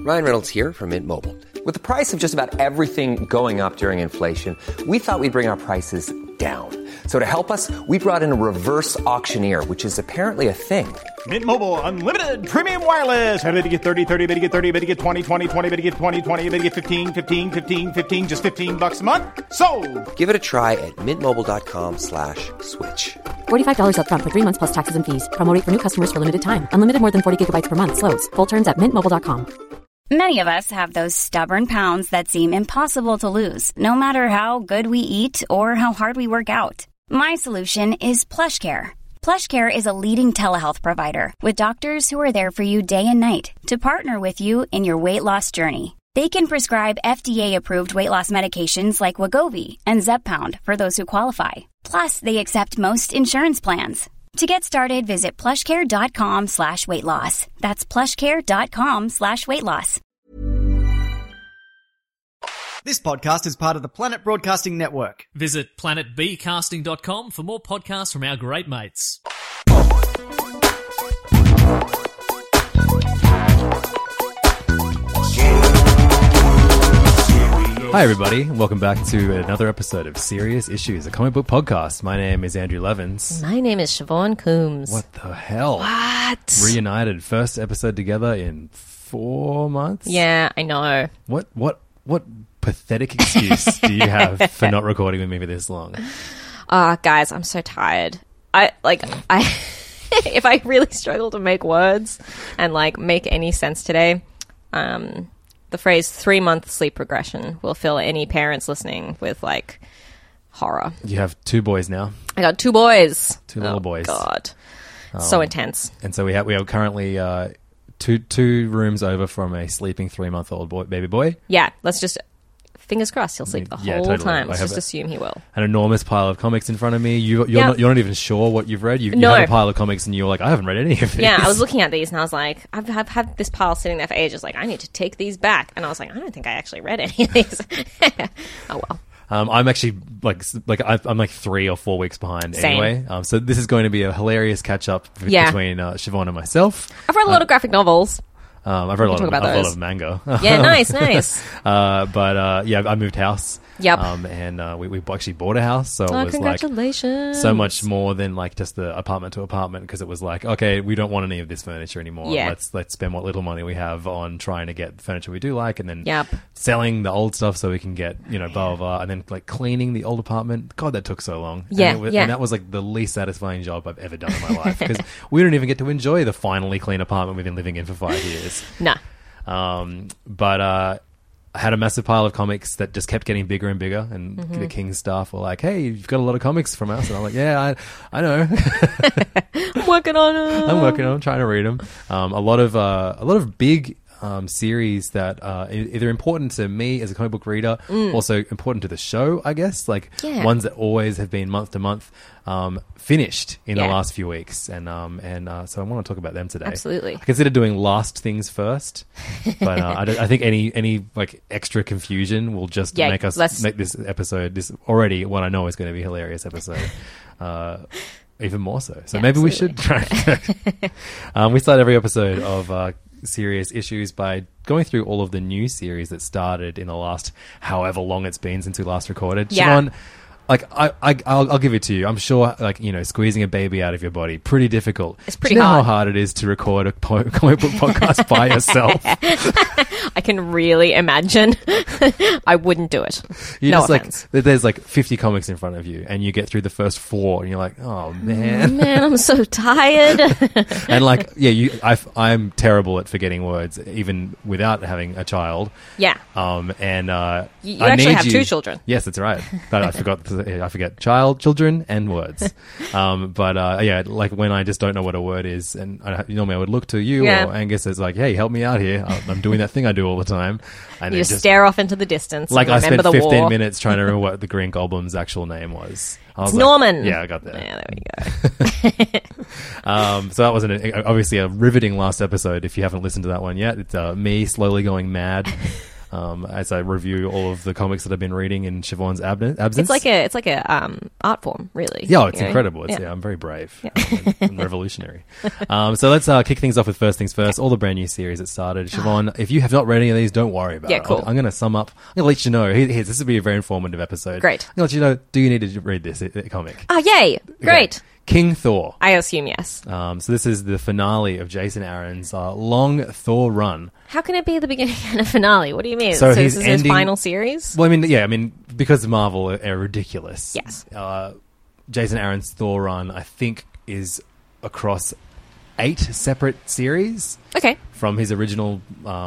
Ryan Reynolds here from Mint Mobile. With the price of just about everything going up during inflation, we thought we'd bring our prices down. So to help us, we brought in a reverse auctioneer, which is apparently a thing. Mint Mobile Unlimited Premium Wireless. How to get 30, 30, bit to get 30, bit to get 20, 20, 20, bit to get 20, 20, bit to get 15, 15, 15, 15, just $15 a month? Sold! Give it a try at mintmobile.com/switch. $45 up front for 3 months plus taxes and fees. Promo rate for new customers for limited time. Unlimited more than 40 gigabytes per month. Slows full terms at mintmobile.com. Many of us have those stubborn pounds that seem impossible to lose, no matter how good we eat or how hard we work out. My solution is PlushCare. PlushCare is a leading telehealth provider with doctors who are there for you day and night to partner with you in your weight loss journey. They can prescribe FDA-approved weight loss medications like Wegovy and Zepbound for those who qualify. Plus, they accept most insurance plans. To get started, visit plushcare.com/weightloss. That's plushcare.com/weightloss. This podcast is part of the Planet Broadcasting Network. Visit planetbcasting.com for more podcasts from our great mates. Hi everybody, and welcome back to another episode of Serious Issues, a comic book podcast. My name is Andrew Levins. My name is Siobhan Coombs. What the hell? What? Reunited, first episode together in 4 months? Yeah, I know. What pathetic excuse do you have for not recording with me for this long? Guys, I'm so tired. I if I really struggle to make words and make any sense today, the phrase 3-month sleep regression will fill any parents listening with horror. You have 2 boys now. I got 2 boys. 2 little boys. God. So intense. And so we are currently two rooms over from a sleeping 3-month-old baby boy. Yeah, let's just fingers crossed he'll sleep the whole totally. time. Let's just assume he will. An enormous pile of comics in front of me. You're not even sure what you've read. You have a pile of comics and you're like, I haven't read any of these. Yeah, I was looking at these and I was like, I've had this pile sitting there for ages. I need to take these back. And I was like, I don't think I actually read any of these. Oh well. I'm actually I'm 3 or 4 weeks behind. Same. Anyway. So this is going to be a hilarious catch up between Siobhan and myself. I've read a lot of graphic novels. I've read a lot of manga. Yeah, nice. I moved house. Yep. And we actually bought a house, so it was congratulations. so much more than just the apartment to apartment, because it was okay, we don't want any of this furniture anymore. Yeah. Let's spend what little money we have on trying to get the furniture we do like, and then Yep. selling the old stuff so we can get blah blah blah, and then cleaning the old apartment. God, that took so long. Yeah, and that was the least satifying job I've ever done in my life, because we don't even get to enjoy the finally clean apartment we've been living in for 5 years. Nah. But I had a massive pile of comics that just kept getting bigger and bigger, and the King's staff were like, "Hey, you've got a lot of comics from us," and I'm like, "Yeah, I know." I'm working on them. I'm trying to read them. A lot of big series that are either important to me as a comic book reader, also important to the show, I guess. Ones that always have been month to month, finished in the last few weeks, and so I want to talk about them today. Absolutely. I consider doing last things first, but I think any extra confusion will just make this episode, this already what I know is going to be a hilarious episode, even more so. So maybe we should try. We start every episode of Serious Issues by going through all of the new series that started in the last however long it's been since we last recorded. Yeah. Siobhan, I'll give it to you. I'm sure, squeezing a baby out of your body, pretty difficult. It's pretty Do you know hard. how hard it is to record a comic book podcast by yourself? I can really imagine. I wouldn't do it. Offense. There's 50 comics in front of you, and you get through the first 4, and you're like, oh man, I'm so tired. And I'm terrible at forgetting words, even without having a child. Yeah. And you actually have 2 children. Yes, that's right. But I forget children and words. When I just don't know what a word is, and normally I would look to you or Angus as hey, help me out here. I'm doing that thing I do all the time. And you just stare off into the distance. I spent 15 minutes trying to remember what the Green Goblin's actual name was. It's Norman. Yeah, I got that. Yeah, there we go. So that was obviously a riveting last episode. If you haven't listened to that one yet, it's me slowly going mad. as I review all of the comics that I've been reading in Siobhan's absence. It's like a art form, really. Yeah, it's incredible. I'm very brave and revolutionary. So let's kick things off with first things first. All the brand new series that started. Siobhan, if you have not read any of these, don't worry about it. Cool. I'm going to sum up. I'm going to let you know. This will be a very informative episode. Great. I'm going to let you know, do you need to read this comic? Oh, yay. Great. Okay. King Thor. I assume yes. So this is the finale of Jason Aaron's long Thor run. How can it be the beginning and a finale? What do you mean? So this is his final series? Well, I mean, because Marvel are ridiculous. Yes. Jason Aaron's Thor run, I think, is across 8 separate series. Okay. From his original,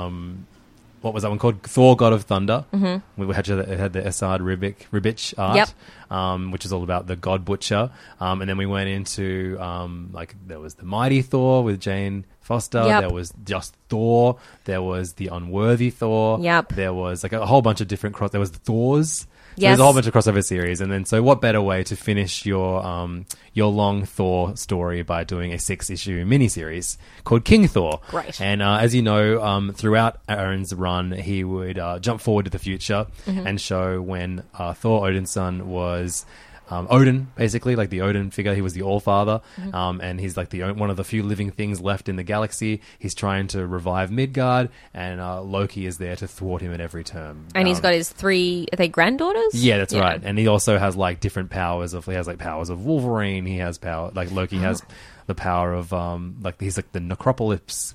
what was that one called? Thor: God of Thunder. Mm-hmm. We had the Esad Ribic art, which is all about the God Butcher. And then we went into there was the Mighty Thor with Jane Foster. Yep. There was just Thor. There was the Unworthy Thor. Yep. There was a whole bunch of different there was the Thors. So yes. There's a whole bunch of crossover series, and then so what better way to finish your long Thor story by doing a 6-issue miniseries called King Thor? Right. And as you know, throughout Aaron's run, he would jump forward to the future and show when Thor Odin's son was Odin, basically, like the Odin figure. He was the All-Father, and he's like one of the few living things left in the galaxy. He's trying to revive Midgard, and Loki is there to thwart him at every turn. And he's got his 3, are they granddaughters? Yeah, that's right. And he also has like different powers he has like powers of Wolverine. He has power, like Loki has the power of he's like the Necropolis.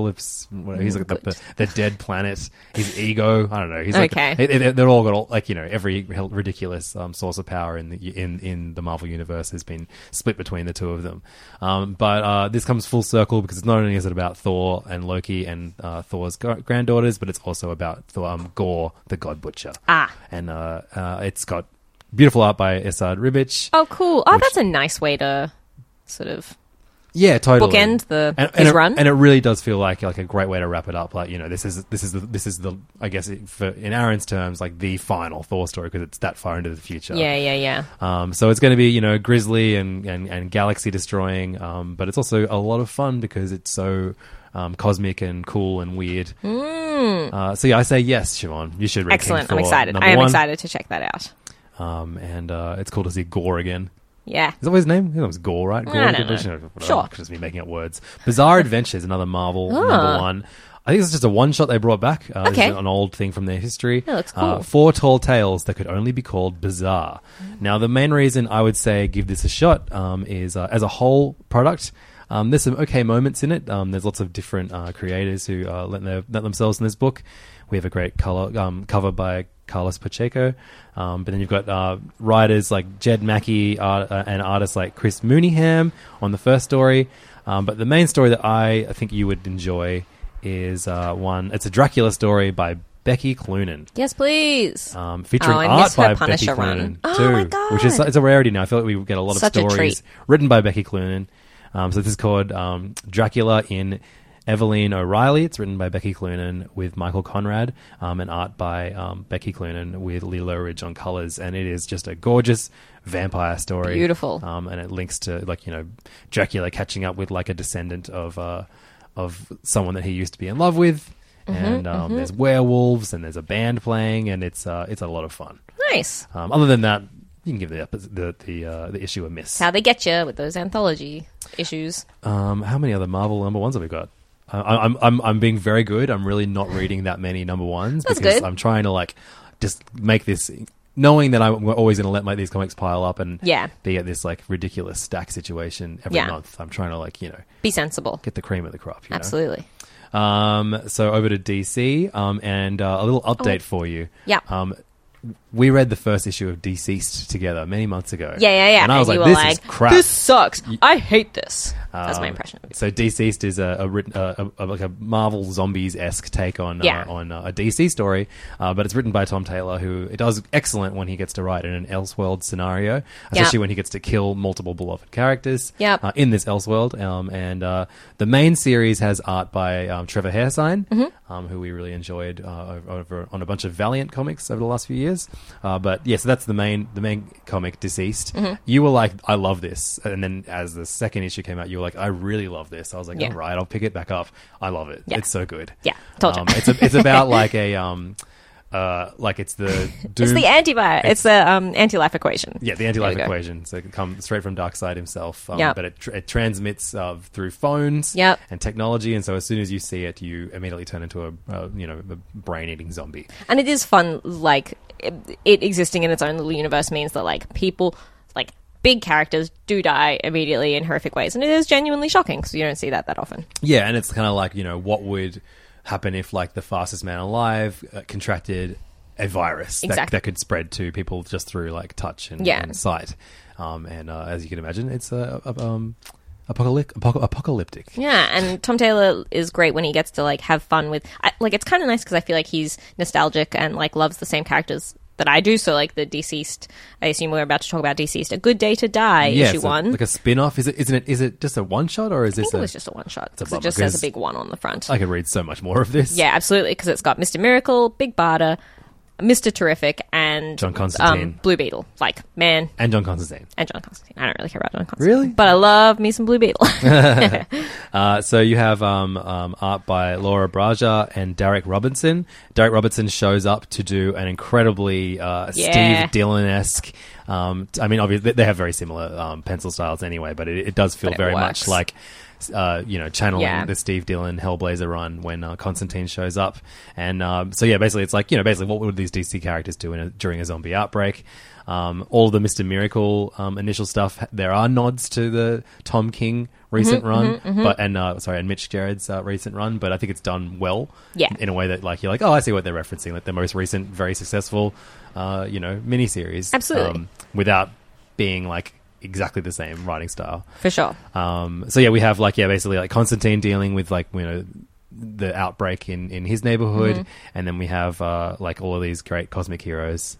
He's like the dead planet. His ego. I don't know. He's like they're all got every ridiculous source of power in the Marvel universe has been split between the two of them. But this comes full circle because not only is it about Thor and Loki and Thor's granddaughters, but it's also about Gorr, the God Butcher. And it's got beautiful art by Esad Ribic. Oh, cool. Oh, that's a nice way to sort of. Yeah, totally. Bookend his run, and it really does feel like a great way to wrap it up. Like this is the I guess in Aaron's terms like the final Thor story because it's that far into the future. Yeah. So it's going to be grisly and galaxy destroying, but it's also a lot of fun because it's so cosmic and cool and weird. So yeah, I say yes, Siobhan. You should read Excellent. King Thor, I'm excited. I am excited to check that out. And it's cool to see Gorr again. Yeah. Is that what his name? His name's Gorr, right? Gorr, I don't know. Sure. Just me making up words. Bizarre Adventures, another Marvel number 1. I think it's just a one-shot they brought back. This is an old thing from their history. That looks cool. 4 tall tales that could only be called bizarre. Now, the main reason I would say give this a shot is as a whole product, there's some okay moments in it. There's lots of different creators who let themselves in this book. We have a great cover by Carlos Pacheco. But then you've got writers like Jed Mackey and artists like Chris Mooneyham on the first story. But the main story that I think you would enjoy is it's a Dracula story by Becky Cloonan. Yes, please. Featuring art by Becky Cloonan too. Oh my God. Which is it's a rarity now. I feel like we get a lot Such of stories written by Becky Cloonan. So this is called Dracula in Eveline O'Reilly. It's written by Becky Cloonan with Michael Conrad, and art by Becky Cloonan with Lilo Ridge on colors. And it is just a gorgeous vampire story. Beautiful. And it links to Dracula catching up with like a descendant of someone that he used to be in love with. And there's werewolves and there's a band playing, and it's a lot of fun. Nice. Other than that, you can give the issue a miss. How they get you with those anthology issues. How many other Marvel number 1s have we got? I'm being very good. I'm really not reading that many number 1s because good. I'm trying to just make this, knowing that I'm always going to let these comics pile up and be at this ridiculous stack situation every month. I'm trying to be sensible, get the cream of the crop. Absolutely. So over to DC and a little update for you. Yeah. We read the first issue of Deceased together many months ago. Yeah. And I was like, this is crap. This sucks. I hate this. That's my impression of it. So Deceased is a Marvel Zombies-esque take on a DC story, but it's written by Tom Taylor, who it does excellent when he gets to write in an Elseworld scenario, especially when he gets to kill multiple beloved characters in this Elseworld. And the main series has art by Trevor Hairsine, who we really enjoyed over on a bunch of Valiant comics over the last few years. But yeah, so that's the main comic, Deceased. You were like, I love this, and then as the second issue came out, you were like, I really love this. I was like, all right, I'll pick it back up. I love it. It's so good. Yeah, told you. It's about like like it's the Doom. It's the antivirus. It's the anti-life equation. Yeah, the anti-life equation. So it can come straight from Darkseid himself. But it transmits through phones and technology. And so as soon as you see it, you immediately turn into a brain-eating zombie. And it is fun, like, it existing in its own little universe means that, like, people, like, big characters do die immediately in horrific ways. And it is genuinely shocking because you don't see that often. Yeah, and it's kind of like, what would happen if, like, the fastest man alive contracted a virus that could spread to people just through, like, touch and sight. And as you can imagine, it's apocalyptic. Yeah, and Tom Taylor is great when he gets to, like, have fun with... it's kind of nice because I feel like he's nostalgic and, like, loves the same characters that I do. So, like, the Deceased... I assume we're about to talk about Deceased. A Good Day to Die, issue 1. Like a spin-off. Is it just a one-shot, or is this... I think it was just a one-shot, because it just says a big 1 on the front. I could read so much more of this. Yeah, absolutely, because it's got Mr. Miracle, Big Barda, Mr. Terrific, and John Constantine. Blue Beetle. Like, man. And John Constantine. I don't really care about John Constantine. Really? But I love me some Blue Beetle. So you have art by Laura Braja and Derek Robertson. Derek Robertson shows up to do an incredibly Steve Dillon-esque... I mean, obviously, they have very similar pencil styles anyway, but it does feel very much like... channeling the Steve Dillon Hellblazer run when Constantine shows up. And basically it's like, basically what would these DC characters do during a zombie outbreak? All the Mr. Miracle initial stuff, there are nods to the Tom King recent run, and Mitch Gerard's recent run, but I think it's done well in a way that, like, you're like, oh, I see what they're referencing, like the most recent, very successful, miniseries. Absolutely. Without being, like, exactly the same writing style. For sure. We have, like, basically, like, Constantine dealing with, like, the outbreak in his neighborhood, and then we have, like, all of these great cosmic heroes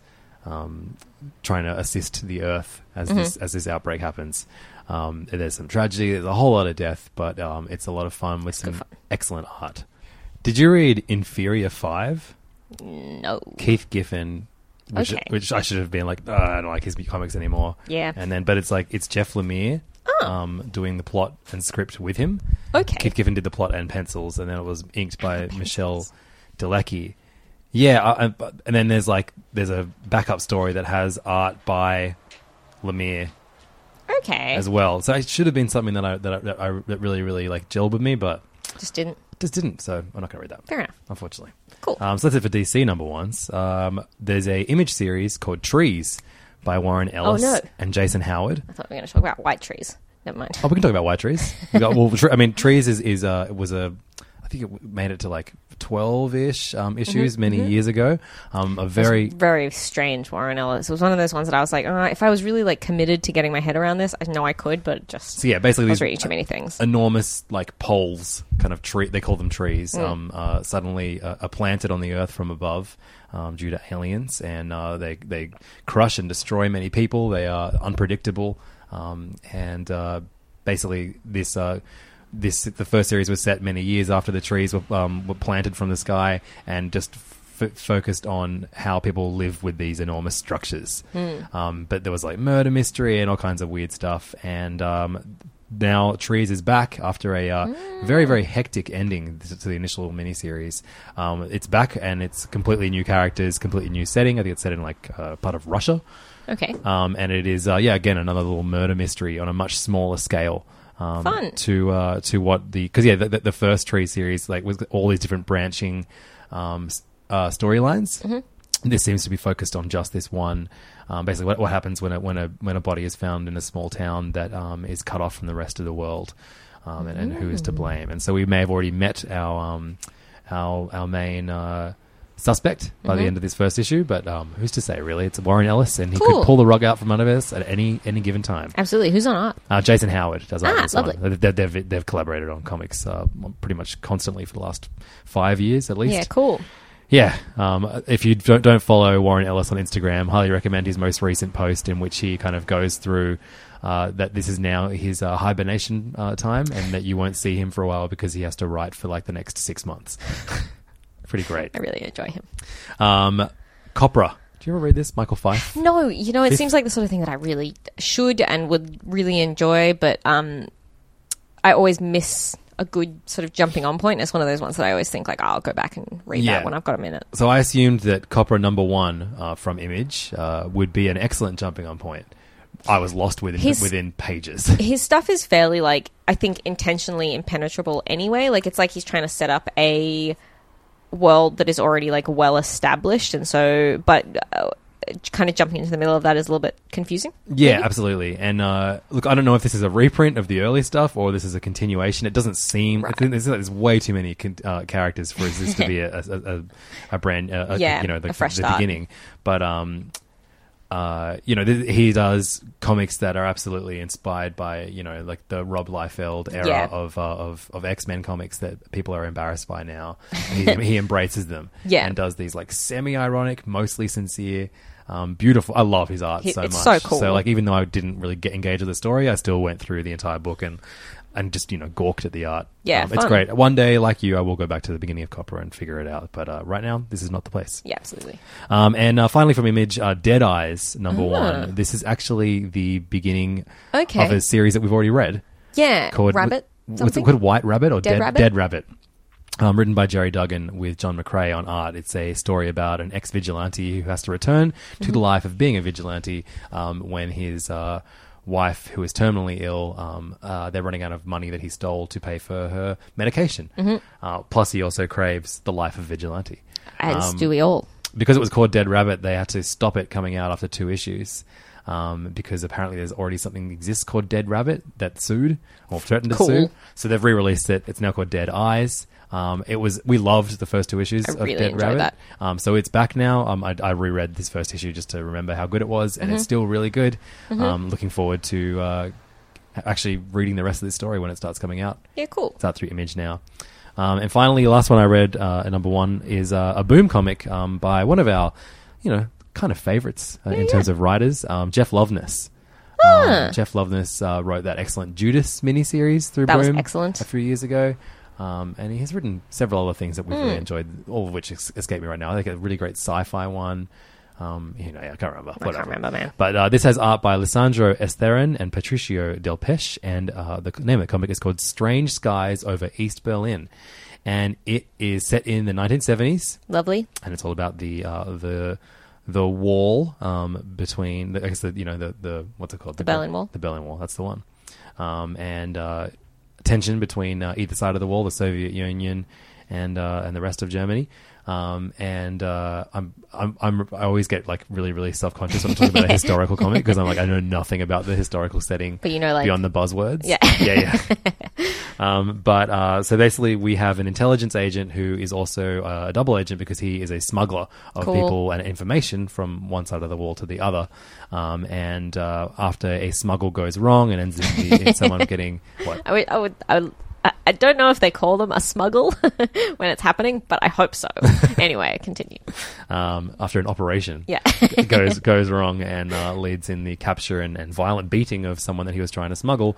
trying to assist the Earth as this outbreak happens. There's some tragedy, there's a whole lot of death, but it's a lot of fun with some excellent art. Did you read Inferior 5? No. Keith Giffen... Which I should have been like, I don't like his comics anymore. Yeah. But it's like, it's Jeff Lemire doing the plot and script with him. Okay. Keith Giffen did the plot and pencils, and then it was inked by Michelle Delecky. Yeah, and then there's a backup story that has art by Lemire. Okay. As well. So it should have been something that really, really, like, gelled with me, but... Just didn't. So I'm not going to read that. Fair enough. Unfortunately. Cool. So that's it for DC number ones. There's a image series called Trees by Warren Ellis and Jason Howard. I thought we were going to talk about White Trees. Never mind. Oh, we can talk about White Trees. Trees was I think it made it to like 12-ish issues many years ago. Very strange Warren Ellis. It was one of those ones that I was like, if I was really, like, committed to getting my head around this, I know I could, but just basically I was reading too many things. Enormous, like, poles, kind of tree. They call them trees. Suddenly are planted on the Earth from above due to aliens, and they crush and destroy many people. They are unpredictable, and basically this. The first series was set many years after the trees were planted from the sky, and just focused on how people live with these enormous structures. But there was, like, murder mystery and all kinds of weird stuff. And now Trees is back after a very, very hectic ending to the initial miniseries. It's back, and it's completely new characters, completely new setting. I think it's set in, like, part of Russia. Okay. And it is, again, another little murder mystery on a much smaller scale. Fun. To what the first Tree series, like, with all these different branching storylines. This seems to be focused on just this one. Basically, what happens when a body is found in a small town that is cut off from the rest of the world, and who is to blame. And so we may have already met our main suspect by the end of this first issue, but who's to say, really? It's Warren Ellis, and he could pull the rug out from under us at any given time. Absolutely. Who's on art? Jason Howard does art. Lovely. They've collaborated on comics pretty much constantly for the last 5 years at least. Yeah, cool. Yeah, if you don't follow Warren Ellis on Instagram, highly recommend his most recent post in which he kind of goes through that this is now his hibernation time, and that you won't see him for a while because he has to write for, like, the next 6 months. Pretty great. I really enjoy him. Copra. Do you ever read this, Michael Fife? No, it seems like the sort of thing that I really should and would really enjoy, but I always miss a good sort of jumping on point. It's one of those ones that I always think like, I'll go back and read that when I've got a minute. So I assumed that Copra #1 from Image would be an excellent jumping on point. I was lost within pages. His stuff is fairly, like, I think intentionally impenetrable anyway. Like, it's like he's trying to set up a world that is already, like, well established, and so, but kind of jumping into the middle of that is a little bit confusing. Yeah, maybe? Absolutely. And look, I don't know if this is a reprint of the early stuff or this is a continuation. It doesn't seem. Right. There's way too many characters for this to be a brand. The fresh start. Beginning, but he does comics that are absolutely inspired by, like the Rob Liefeld era of X-Men comics that people are embarrassed by now. He embraces them and does these like semi-ironic, mostly sincere, beautiful. I love his art so much. It's so cool. So like, even though I didn't really get engaged with the story, I still went through the entire book and just, gawked at the art. Yeah, it's great. One day, like you, I will go back to the beginning of Copra and figure it out. But right now, this is not the place. Yeah, absolutely. And finally from Image, Dead Eyes #1. This is actually the beginning of a series that we've already read. Yeah, called Rabbit. What's it called? White Rabbit or Dead Rabbit? Dead Rabbit. Written by Jerry Duggan with John McCrae on art. It's a story about an ex-vigilante who has to return to the life of being a vigilante when his wife, who is terminally ill, they're running out of money that he stole to pay for her medication. Plus, he also craves the life of vigilante. As do we all. Because it was called Dead Rabbit, they had to stop it coming out after 2 issues. Because apparently there's already something that exists called Dead Rabbit that sued or threatened to sue. So they've re-released it. It's now called Dead Eyes. We loved the first 2 issues of Dead Rabbit. So it's back now. I reread this first issue just to remember how good it was, and it's still really good. Looking forward to actually reading the rest of this story when it starts coming out. Yeah, cool. It's out through Image now. And finally, the last one I read at #1 is a Boom comic by one of our, kind of favorites in terms of writers, Jeff Loveness. Jeff Loveness wrote that excellent Judas miniseries through Boom. That was excellent. A few years ago. And he has written several other things that we've really enjoyed, all of which escape me right now. I think a really great sci-fi one. I can't remember. I can't remember, man. But this has art by Lisandro Estherren and Patricio Del Pesce, and the name of the comic is called Strange Skies Over East Berlin. And it is set in the 1970s. Lovely. And it's all about the wall between, what's it called? The Berlin Wall. The Berlin Wall, that's the one. And tension between either side of the wall, the Soviet Union and the rest of Germany. I always get like really, really self-conscious when I'm talking about a historical comic because I'm like, I know nothing about the historical setting, but like beyond the buzzwords. Yeah. So basically we have an intelligence agent who is also a double agent because he is a smuggler of people and information from one side of the wall to the other. After a smuggle goes wrong and ends in someone getting what? I don't know if they call them a smuggle when it's happening, but I hope so. Anyway, continue. After an operation goes wrong and leads in the capture and violent beating of someone that he was trying to smuggle,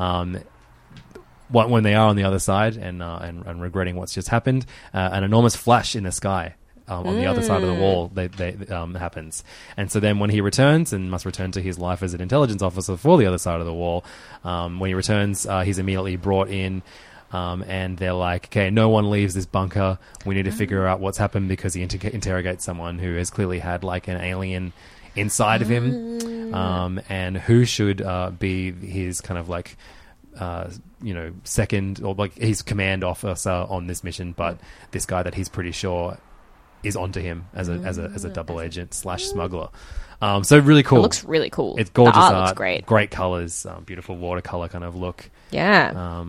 when they are on the other side and regretting what's just happened, an enormous flash in the sky on the other side of the wall happens. And so then when he returns and must return to his life as an intelligence officer for the other side of the wall, when he returns, he's immediately brought in, and they're like, okay, no one leaves this bunker. We need to figure out what's happened because he interrogates someone who has clearly had like an alien inside of him, and who should be his kind of like second or like his command officer on this mission, but this guy that he's pretty sure is onto him as a double agent / smuggler. So really cool. It looks really cool. It's gorgeous the art. Looks great. Great colors, beautiful watercolor kind of look. Yeah.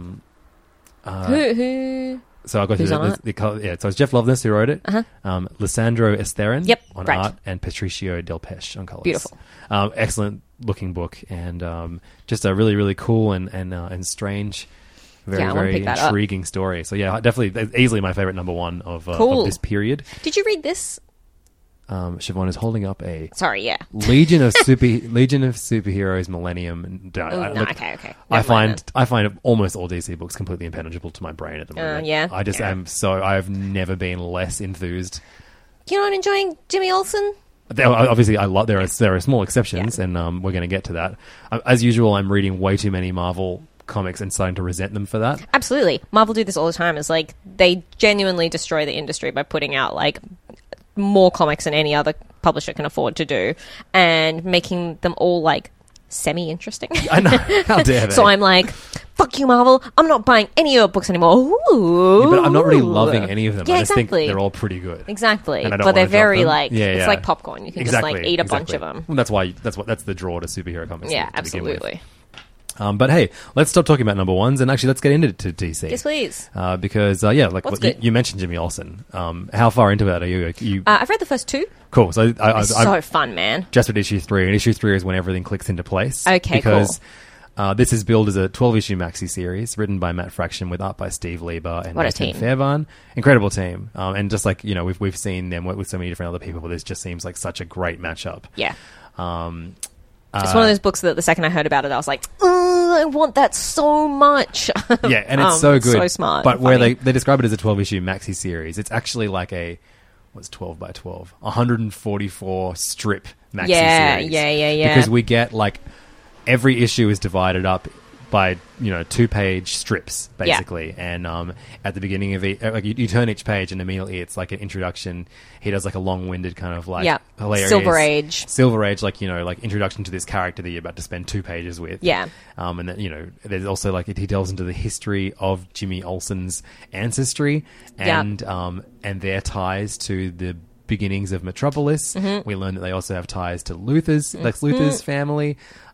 Who? So I'll go through the color. Yeah, so it's Jeff Loveness who wrote it. Lisandro Estherren on art, and Patricio Del Pesce on colors. Beautiful. Excellent looking book, and just a really, really cool and strange, very intriguing story. So yeah, definitely easily my favorite #1 of this period. Did you read this? Siobhan is holding up a Legion of Superheroes Millennium. Okay. I find almost all DC books completely impenetrable to my brain at the moment. I just am I've never been less enthused. You're not enjoying Jimmy Olsen? Obviously, there are small exceptions, and we're going to get to that. As usual, I'm reading way too many Marvel comics and starting to resent them for that. Absolutely. Marvel do this all the time. It's like they genuinely destroy the industry by putting out like more comics than any other publisher can afford to do and making them all like semi-interesting. I know. How dare they? So I'm like, fuck you, Marvel. I'm not buying any of your books anymore. Ooh. Yeah, but I'm not really loving any of them. Yeah, I just exactly. think they're all pretty good. Exactly. And I don't But they're wanna drop very them. like, Yeah, it's yeah. like popcorn. You can just like eat a bunch of them. Well, that's the draw to superhero comics. Yeah, to begin with. absolutely. But hey, let's stop talking about number ones and actually let's get into DC. Yes, please. Because like What's what, good? you mentioned Jimmy Olsen. How far into that are you? I've read the first two. Cool. So It's so fun, man. just read issue 3, and issue 3 is when everything clicks into place. Okay, because this is billed as a 12-issue maxi series written by Matt Fraction with art by Steve Lieber and What a Nathan team. Fairbairn. Incredible team. And just like, we've seen them work with so many different other people, but this just seems like such a great matchup. Yeah. It's one of those books that the second I heard about it, I was like, I want that so much. Yeah, and it's so good. So smart. But and where funny. they describe it as a 12-issue maxi series, it's actually like what's 12 by 12? 144 strip maxi series. Yeah. Because we get like every issue is divided up by 2-page strips basically, and at the beginning of it, like you turn each page and immediately it's like an introduction. He does like a long-winded kind of like hilarious Silver Age, like like introduction to this character that you're about to spend 2 pages with. Yeah. And then there's also like he delves into the history of Jimmy Olsen's ancestry and their ties to the beginnings of Metropolis. Mm-hmm. We learn that they also have ties to Lex Luthor's family.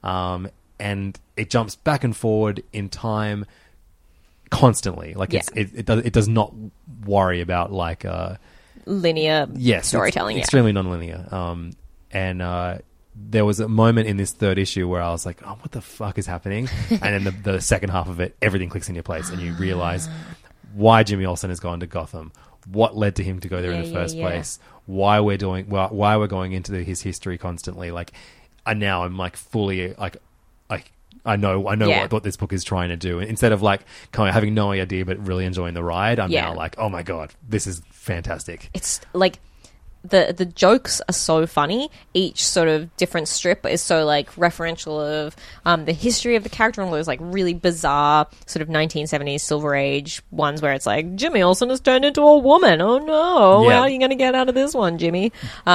And it jumps back and forward in time constantly. Like it does not worry about like linear storytelling. It's extremely non-linear. And there was a moment in this third issue where I was like, oh, what the fuck is happening? And then the second half of it, everything clicks into place, and you realize why Jimmy Olsen has gone to Gotham, what led to him to go there in the first place, why we're going into his history constantly. Like, and now I'm like fully like I know what this book is trying to do. And instead of like kind of having no idea but really enjoying the ride, I'm now like, oh my god, this is fantastic. It's like the jokes are so funny. Each sort of different strip is so like referential of the history of the character, and all those like really bizarre sort of 1970s Silver Age ones where it's like Jimmy Olsen has turned into a woman. Oh no, how are you going to get out of this one, Jimmy?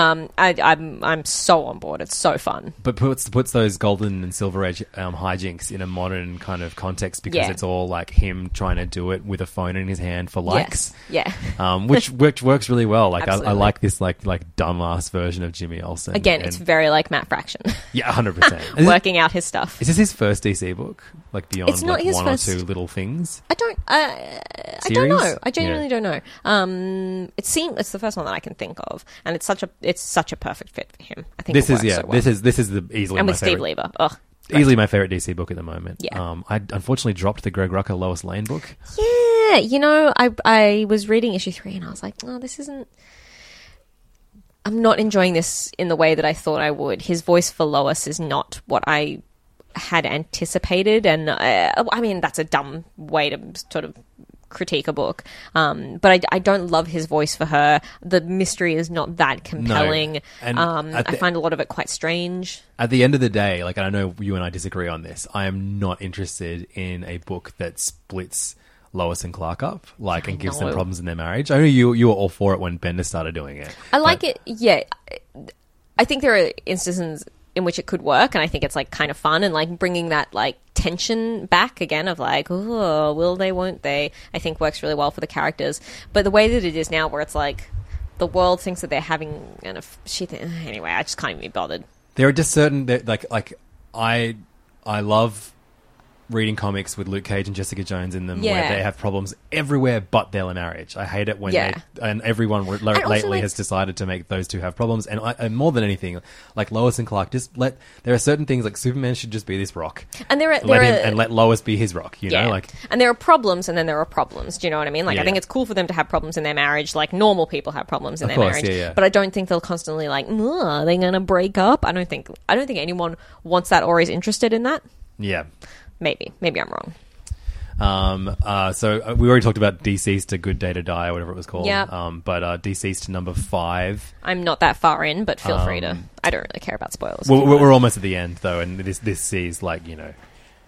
I'm so on board. It's so fun. But puts those golden and Silver Age hijinks in a modern kind of context because it's all like him trying to do it with a phone in his hand for likes. Yes. Yeah. Which works really well. Like I like this like dumbass version of Jimmy Olsen. Again, it's very like Matt Fraction. Yeah, 100%. Working out his stuff. Is this his first DC book? Like beyond it's not like his one first... or two little things? I don't know. I genuinely don't know. It's the first one that I can think of, and it's such a perfect fit for him. I think this is so well. this is the easily and my with favorite. Steve Lieber. Ugh. Easily my favorite DC book at the moment. Yeah. I unfortunately dropped the Greg Rucka Lois Lane book. Yeah, I was reading issue 3 and I was like, oh, this isn't... I'm not enjoying this in the way that I thought I would. His voice for Lois is not what I had anticipated, and I mean, that's a dumb way to sort of critique a book. But I don't love his voice for her. The mystery is not that compelling. No. And I find a lot of it quite strange. At the end of the day, like, I know you and I disagree on this, I am not interested in a book that splits Lois and Clark up, like, and gives them problems in their marriage. I know you were all for it when Bendis started doing it. I like it, yeah. I think there are instances in which it could work, and I think it's like kind of fun, and like bringing that like tension back again of like, oh, will they, won't they, I think works really well for the characters. But the way that it is now, where it's like the world thinks that they're having anyway, I just can't even be bothered. There are just certain like I love reading comics with Luke Cage and Jessica Jones in them, where they have problems everywhere but their marriage. I hate it when and everyone lately has decided to make those two have problems. And more than anything, like Lois and Clark, there are certain things like Superman should just be this rock, and let Lois be his rock. You know, like, and there are problems, and then there are problems. Do you know what I mean? Like, I think it's cool for them to have problems in their marriage, like normal people have problems in their marriage. But I don't think they'll constantly like, are they going to break up? I don't think anyone wants that or is interested in that. Yeah. Maybe I'm wrong. So we already talked about Deceased to Good Day to Die, or whatever it was called. Yeah. But Deceased to number 5. I'm not that far in, but feel free to. I don't really care about spoilers. We're almost at the end though, and this sees like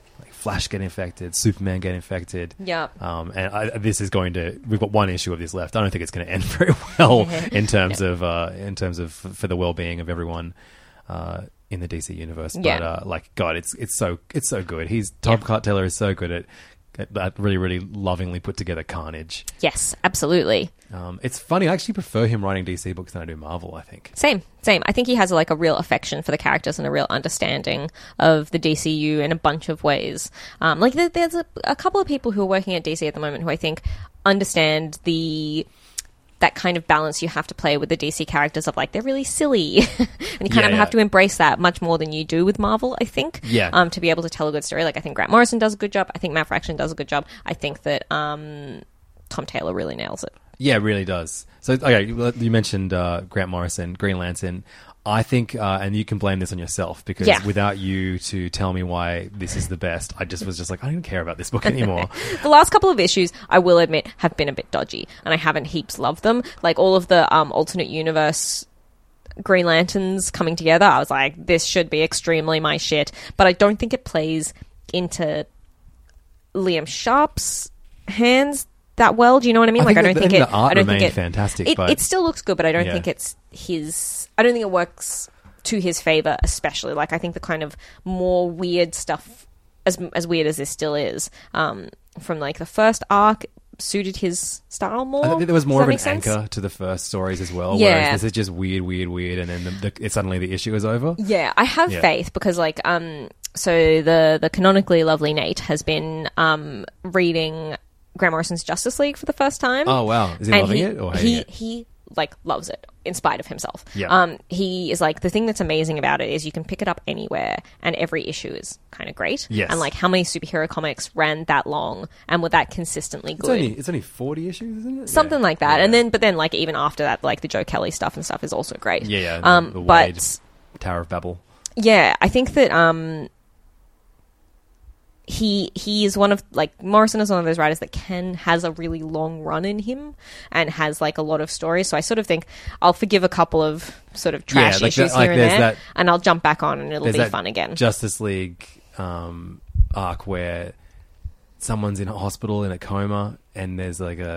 Flash get infected, Superman get infected. Yeah. This is going to. We've got one issue of this left. I don't think it's going to end very well in terms of for the well-being of everyone in the DC universe. But God, it's so good. Todd Taylor is so good at really, really lovingly put together Carnage. Yes, absolutely. It's funny. I actually prefer him writing DC books than I do Marvel, I think. Same. I think he has a real affection for the characters and a real understanding of the DCU in a bunch of ways. There's a couple of people who are working at DC at the moment who I think understand that kind of balance you have to play with the DC characters of they're really silly and you kind of have to embrace that much more than you do with Marvel, I think. To be able to tell a good story. I think Grant Morrison does a good job. I think Matt Fraction does a good job. I think that Tom Taylor really nails it. Yeah, it really does. So, okay, you mentioned Grant Morrison, Green Lantern. I think, and you can blame this on yourself, because without you to tell me why this is the best, I was just I don't even care about this book anymore. The last couple of issues, I will admit, have been a bit dodgy, and I haven't heaps loved them. All of the alternate universe Green Lanterns coming together, I was like, this should be extremely my shit. But I don't think it plays into Liam Sharp's hands that well. Do you know what I mean? I don't think the art remained fantastic. It still looks good, but I don't think it's his. I don't think it works to his favor, especially. I think the kind of more weird stuff, as weird as this still is, from the first arc, suited his style more. I think there was more of an anchor to the first stories as well. Yeah. Whereas this is just weird, and then suddenly the issue is over. Yeah, I have faith because so the canonically lovely Nate has been reading Grant Morrison's Justice League for the first time. Oh wow, is he loving it or hating it? He loves it in spite of himself. Yeah. He is the thing that's amazing about it is you can pick it up anywhere and every issue is kind of great. Yes. And how many superhero comics ran that long and were that consistently good? It's only 40 issues, isn't it? Something like that. Yeah. And then even after that, the Joe Kelly stuff and stuff is also great. Yeah. The Wade, Tower of Babel. Yeah, I think that he is one of Morrison is one of those writers that has a really long run in him and has a lot of stories. So I sort of think I'll forgive a couple of sort of trash issues here and there, and I'll jump back on and it'll be fun again. Justice League arc where someone's in a hospital in a coma and there's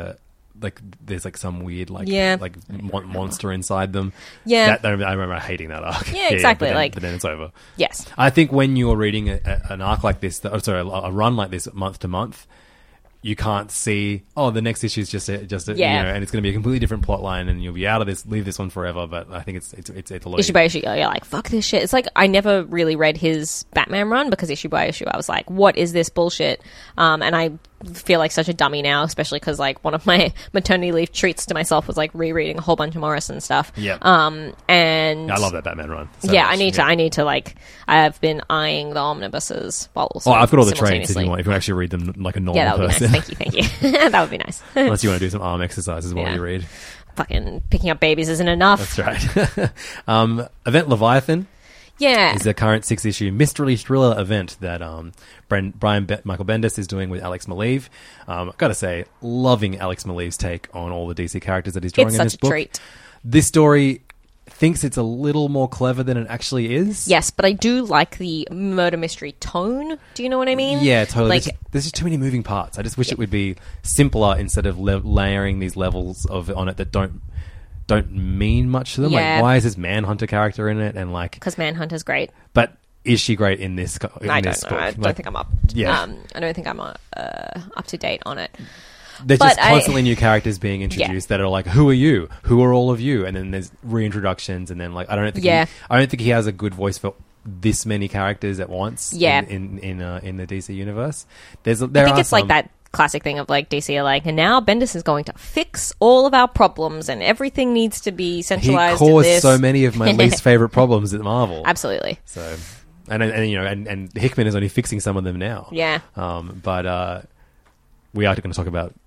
some weird monster inside them. Yeah, I remember hating that arc. Yeah, exactly. But then it's over. Yes, I think when you're reading an arc like this, a run like this month to month, you can't see, the next issue is just and it's going to be a completely different plot line and you'll be out of this, leave this one forever. But I think it's a lot. Issue by issue, you're fuck this shit. It's I never really read his Batman run because issue by issue I was like, what is this bullshit? And I feel like such a dummy now, especially because one of my maternity leave treats to myself was rereading a whole bunch of Morrison stuff. Yeah. And I love that Batman run. So much. I need to I've been eyeing the omnibuses while also I've got all the trades if you want. If you want to actually read them like a normal person. Nice. Thank you. That would be nice. Unless you want to do some arm exercises while you read. Fucking picking up babies isn't enough. That's right. Event Leviathan. Yeah. Is the current 6-issue mystery thriller event that Michael Bendis is doing with Alex Maleev. I've got to say, loving Alex Maleev's take on all the DC characters that he's drawing in this book. It's such a treat. This story thinks it's a little more clever than it actually is. Yes, but I do like the murder mystery tone. Do you know what I mean? Yeah, totally. There's just too many moving parts. I just wish it would be simpler instead of layering these levels on it that don't mean much to them. Yeah. Why is this Manhunter character in it? And because Manhunter's great. But is she great in this? I don't know. I don't think I'm up. Yeah. I don't think I'm up to date on it. There's just constantly new characters being introduced that are who are you? Who are all of you? And then there's reintroductions, and then I don't think he has a good voice for this many characters at once. Yeah. In the DC universe, I think it's that classic thing of DC are and now Bendis is going to fix all of our problems and everything needs to be centralized. He caused so many of my least favorite problems at Marvel. Absolutely. So, and Hickman is only fixing some of them now. Yeah. But we are going to talk about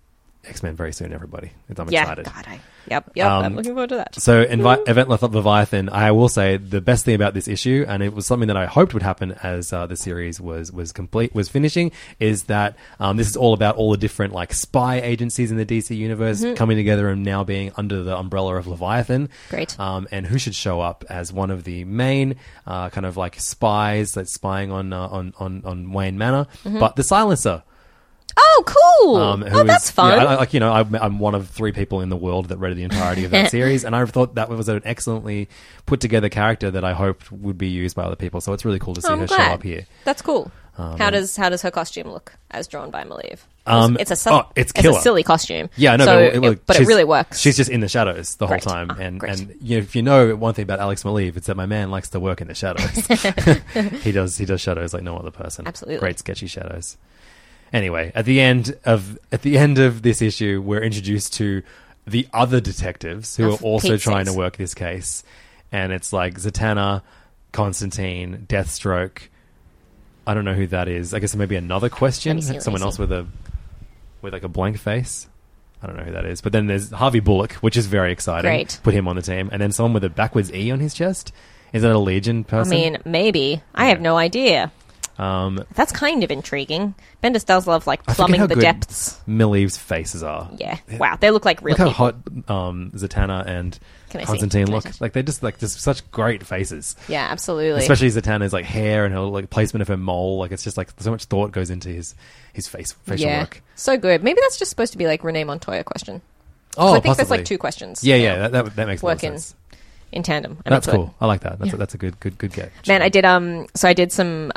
X-Men very soon, everybody. I'm excited. God, I'm looking forward to that. So Event Leviathan, I will say the best thing about this issue, and it was something that I hoped would happen as the series was finishing, is that this is all about all the different like spy agencies in the DC universe coming together and now being under the umbrella of Leviathan. Great. And who should show up as one of the main kind of like spies that's spying on Wayne Manor, but the Silencer. Oh, cool! That's fun. Yeah, I'm one of 3 people in the world that read the entirety of that series, and I thought that was an excellently put together character that I hoped would be used by other people. So it's really cool to see her show up here. That's cool. How does her costume look as drawn by Maleev? It's killer. It's a silly costume. Yeah, I know, so but it really works. She's just in the shadows the whole time, and if you know one thing about Alex Maleev, it's that my man likes to work in the shadows. He does shadows like no other person. Absolutely, great sketchy shadows. Anyway, at the end of this issue, we're introduced to the other detectives who are also trying to work this case, and it's like Zatanna, Constantine, Deathstroke. I don't know who that is. I guess maybe another question. Someone else with like a blank face. I don't know who that is. But then there's Harvey Bullock, which is very exciting. Great. Put him on the team, and then someone with a backwards E on his chest. Is that a Legion person? I mean, maybe. I have no idea. That's kind of intriguing. Bendis does love like plumbing the depths. Maleev's faces are. Yeah. Wow, they look like real people. Look how hot Zatanna and Constantine look. Like they're just such great faces. Yeah, absolutely. Especially Zatanna's like hair and her like placement of her mole. Like it's just like so much thought goes into his facial work. So good. Maybe that's just supposed to be like Renee Montoya question. Oh, I think there's like 2 questions. Yeah, that makes more sense. In tandem. And that's cool. I like that. That's a good get. Man, I did I did some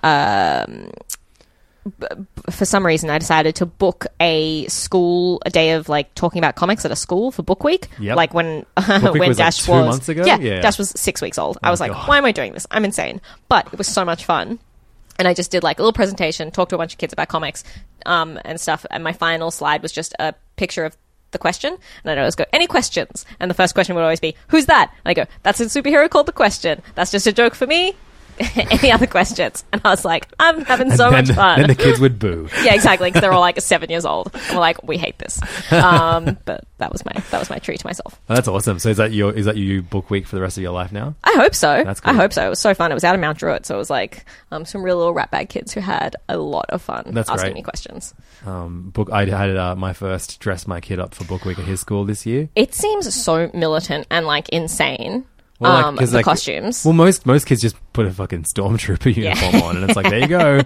for some reason I decided to book a day of like talking about comics at a school for Book Week. Yep. Like when was Dash like 2 was months ago? Yeah, Dash was 6 weeks old. I was like, why am I doing this? I'm insane. But it was so much fun. And I just did like a little presentation, talked to a bunch of kids about comics and stuff. And my final slide was just a picture of the question, and I'd always go, any questions? And the first question would always be, who's that? And I go, that's a superhero called The Question. That's just a joke for me. Any other questions? And I was like, I'm having so much fun. Then the kids would boo. Yeah, exactly, because they're all like 7 years old. And we're like, we hate this. But that was my treat to myself. Oh, that's awesome. So is that your Book Week for the rest of your life now? I hope so. That's cool. I hope so. It was so fun. It was out of Mount Druitt, so it was like some real little ratbag kids who had a lot of fun asking me questions. I had my first dress my kid up for Book Week at his school this year. It seems so militant and like insane. Well, the costumes. Well, most kids just put a fucking stormtrooper uniform on, and it's like, there you go.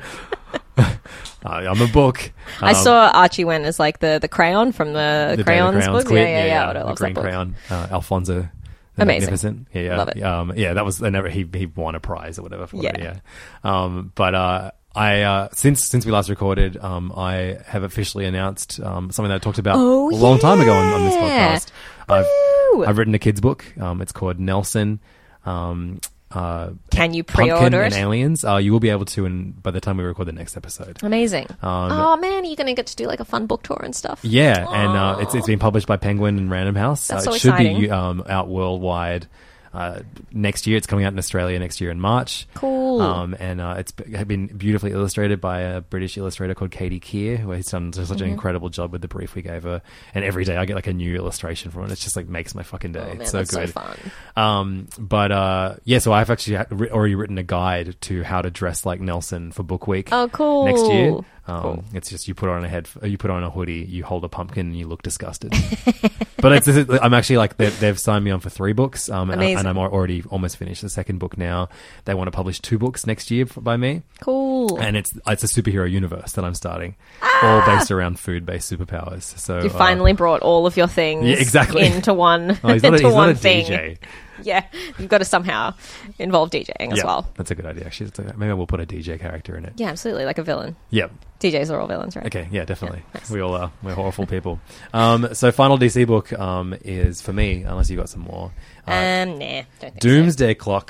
I'm a book. I saw Archie went as like the crayon from the Crayons book. Yeah. The green crayon. Alfonso. Amazing. Magnificent. Yeah. Love it. That was he won a prize or whatever for it. Yeah. But I since we last recorded, I have officially announced something that I talked about a long time ago on this podcast. I've written a kid's book. It's called Nelson. Can you pre-order Pumpkin it? And Aliens. You will be able to by the time we record the next episode. Amazing. Oh man, are you going to get to do like a fun book tour and stuff? Yeah, and it's been published by Penguin and Random House. That's so it should exciting. be out worldwide next year. It's coming out in Australia next year in March. Cool. And it's been beautifully illustrated by a British illustrator called Katie Keir, who has done such an incredible job with the brief we gave her. And every day I get like a new illustration from it. It's just like makes my fucking day. Oh, man, it's so that's good. So fun. So I've actually already written a guide to how to dress like Nelson for Book Week. Oh, cool. Next year. Cool. It's just you put on a hoodie, you hold a pumpkin, and you look disgusted. But I'm actually like they've signed me on for 3 books, and I'm already almost finished the second book now. They want to publish 2 books next year by me. Cool. And it's a superhero universe that I'm starting, all based around food-based superpowers. So you finally brought all of your things into one. He's not a thing. DJ. Yeah, you've got to somehow involve DJing as well. That's a good idea, actually. Maybe we'll put a DJ character in it. Yeah, absolutely, like a villain. Yep. DJs are all villains, right? Okay, yeah, definitely. Yeah, nice. We all are. We're awful people. So final DC book is, for me, unless you got some more. Nah, don't think Doomsday Clock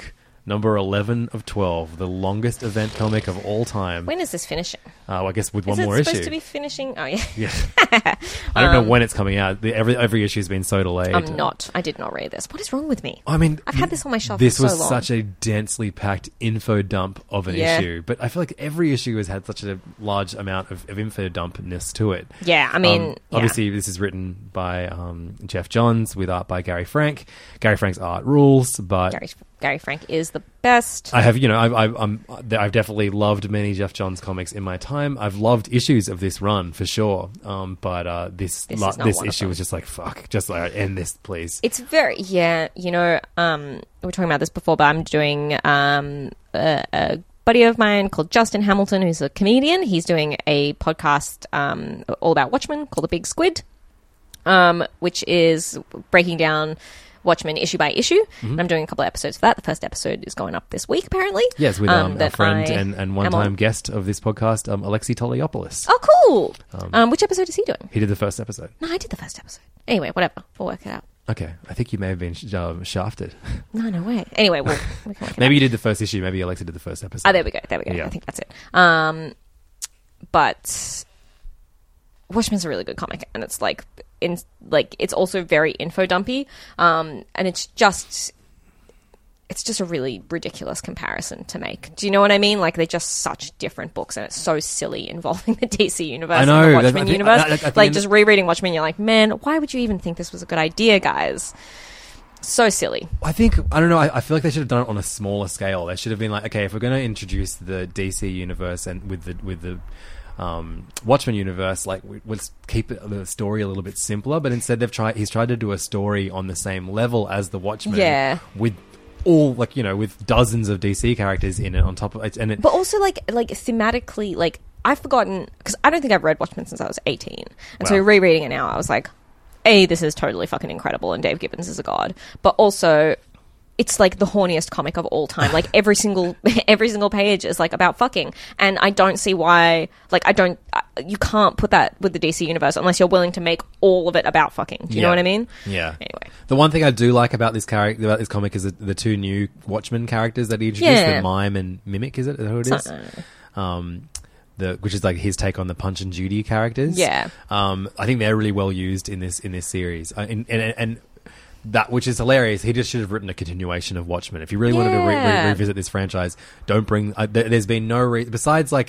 Number 11 of 12, the longest event comic of all time. When is this finishing? I guess with one more issue. Is it supposed to be finishing? Oh, yeah. Yeah. I don't know when it's coming out. Every issue's been so delayed. I did not read this. What is wrong with me? I mean, I've had this on my shelf for so long. This was such a densely packed info dump of an issue. But I feel like every issue has had such a large amount of info dumpness to it. Yeah, I mean... obviously, this is written by Jeff Johns with art by Gary Frank. Gary Frank's art rules, but... Gary Frank is the best. I have, I've definitely loved many Jeff Johns comics in my time. I've loved issues of this run for sure, but this issue was just like, fuck, just like end this, please. It's very we were talking about this before, but I'm doing a buddy of mine called Justin Hamilton, who's a comedian. He's doing a podcast all about Watchmen called The Big Squid, which is breaking down Watchmen issue by issue. And I'm doing a couple of episodes for that. The first episode is going up this week, apparently. Yes, with our friend and one-time guest of this podcast, Alexi Toliopoulos. Oh, cool. Which episode is he doing? He did the first episode. No, I did the first episode. Anyway, whatever. We'll work it out. Okay. I think you may have been shafted. No way. Anyway, we can work it Maybe out. you did the first issue. Maybe Alexi did the first episode. Oh, there we go. Yeah. I think that's it. But Watchmen's a really good comic, and it's it's also very info dumpy, and it's just a really ridiculous comparison to make. Do you know what I mean? Like, they're just such different books, and it's so silly involving the DC universe and the Watchmen universe. Just rereading Watchmen, you're like, man, why would you even think this was a good idea, guys? So silly. I don't know. I feel like they should have done it on a smaller scale. They should have been like, okay, if we're going to introduce the DC universe and with the Watchmen universe, like, let's keep the story a little bit simpler. But instead, he's tried to do a story on the same level as the Watchmen. Yeah. With all, with dozens of DC characters in it on top of it. But also, thematically, I've forgotten, because I don't think I've read Watchmen since I was 18. And so rereading it now, I was like, A, this is totally fucking incredible, and Dave Gibbons is a god. But also, it's like the horniest comic of all time. Like, every single page is like about fucking, and I don't see why. You can't put that with the DC universe unless you're willing to make all of it about fucking. Do you know what I mean? Yeah. Anyway, the one thing I do like about this comic is the two new Watchmen characters that he introduced, the Mime and Mimic. Is it who it is? Which is like his take on the Punch and Judy characters. Yeah. I think they're really well used in this series, and that, which is hilarious. He just should have written a continuation of Watchmen. If you really wanted to revisit this franchise, don't bring... there's been no reason... Besides, like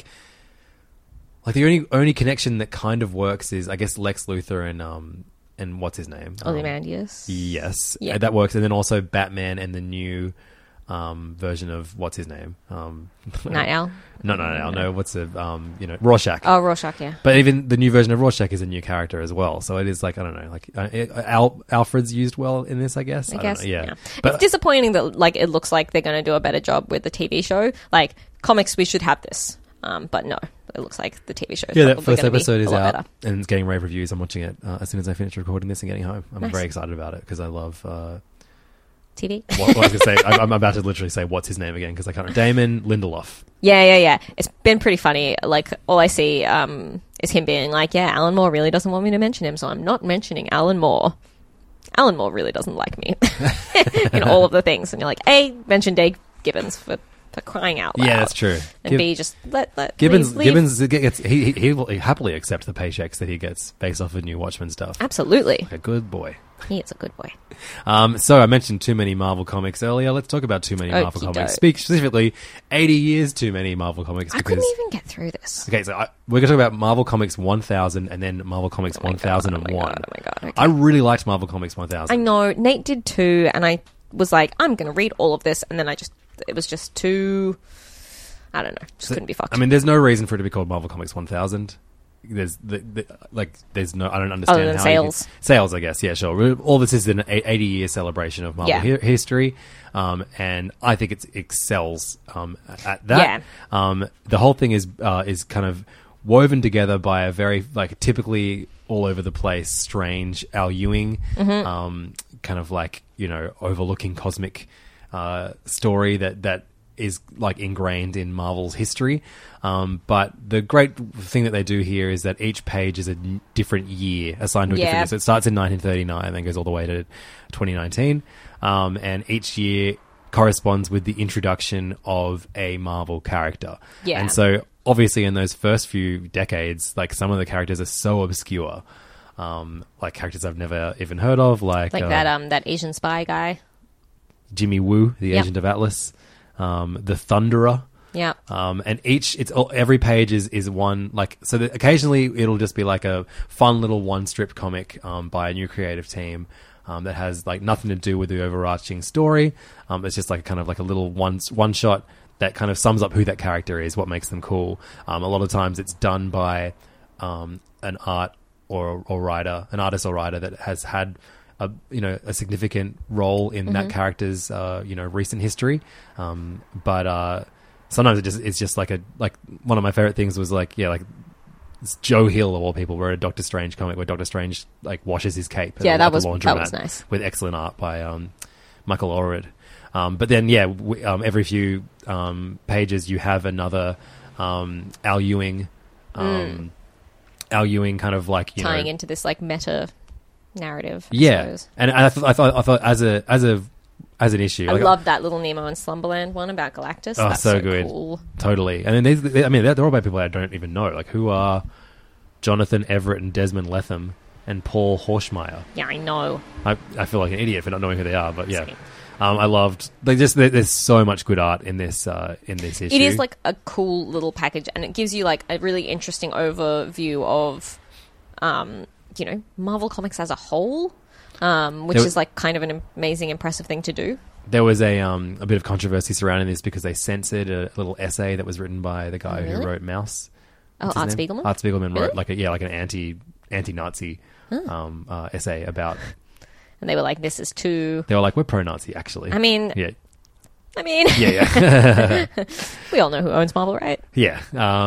the only connection that kind of works is, I guess, Lex Luthor and what's his name? Ozymandias. Yes. Yeah. That works. And then also Batman and the new version of... What's his name? Night Owl? Not Night Owl. No, what's the... Rorschach. Oh, Rorschach, yeah. But even the new version of Rorschach is a new character as well. So it is like, I don't know, like Alfred's used well in this, I guess. I guess, yeah. But it's disappointing that it looks like they're going to do a better job with the TV show. Like, comics, we should have this. But no, it looks like the TV show is that first episode is out better. and it's getting rave reviews. I'm watching it as soon as I finish recording this and getting home. I'm very excited about it because I love... TV. I was going to say, I'm about to literally say what's his name again because I can't remember. Damon Lindelof. Yeah. It's been pretty funny. Like, all I see is him being like, yeah, Alan Moore really doesn't want me to mention him, so I'm not mentioning Alan Moore. Alan Moore really doesn't like me in all of the things. And you're like, A, mention Dave Gibbons for crying out loud. Yeah, that's true. And B, just let Gibbons leave. Gibbons gets he will happily accept the paychecks that he gets based off of new Watchmen stuff. Absolutely. Like a good boy. He is a good boy. So I mentioned too many Marvel comics earlier. Let's talk about too many Marvel comics. Speak specifically 80 years too many Marvel comics. I couldn't even get through this. Okay, so we're going to talk about Marvel Comics 1000 and then Marvel Comics 1001. Oh my god. Okay. I really liked Marvel Comics 1000. I know. Nate did too, and I was like, I'm going to read all of this, and then it was just too... I don't know. Couldn't be fucked. I mean, there's no reason for it to be called Marvel Comics 1000. There's no... I don't understand other than how... sales. Sales, I guess. Yeah, sure. All this is an 80-year celebration of Marvel history, and I think it excels at that. Yeah. The whole thing is kind of woven together by a very, typically all over the place, strange Al Ewing, kind of overlooking cosmic story that is ingrained in Marvel's history. But the great thing that they do here is that each page is a different year assigned to a different year. So it starts in 1939 and then goes all the way to 2019. And each year corresponds with the introduction of a Marvel character. Yeah. And so obviously in those first few decades, like some of the characters are so obscure. Like characters I've never even heard of, like that Asian spy guy, Jimmy Woo, the Agent of Atlas, the Thunderer. Yeah. And every page is one, like, so that occasionally it'll just be like a fun little one strip comic by a new creative team that has like nothing to do with the overarching story. It's just like kind of like a little one shot that kind of sums up who that character is, what makes them cool. A lot of times it's done by an artist or writer that has had a significant role in that character's recent history. But sometimes it's just like one of my favorite things was like Joe Hill of all people wrote a Doctor Strange comic where Doctor Strange like washes his cape. That was nice, with excellent art by Michael Allred. But then every few pages you have another Al Ewing. Al Ewing kind of like tying into this like meta narrative. And I thought as an issue, I love that little Nemo and Slumberland one about Galactus. Oh, that's so good, cool. Totally. And then they're all by people I don't even know, like who are Jonathan Everett and Desmond Lethem and Paul Horschmeyer. Yeah, I know. I feel like an idiot for not knowing who they are, but yeah. Same. I loved. There's so much good art in this issue. It is like a cool little package, and it gives you like a really interesting overview of, Marvel Comics as a whole, which is like kind of an amazing, impressive thing to do. There was a bit of controversy surrounding this because they censored a little essay that was written by the guy who wrote Mouse. Oh, Art Spiegelman. Art Spiegelman wrote like an anti-Nazi essay about. And they were like, "This is too." They were like, "We're pro-Nazi, actually." I mean, yeah. We all know who owns Marvel, right? Yeah,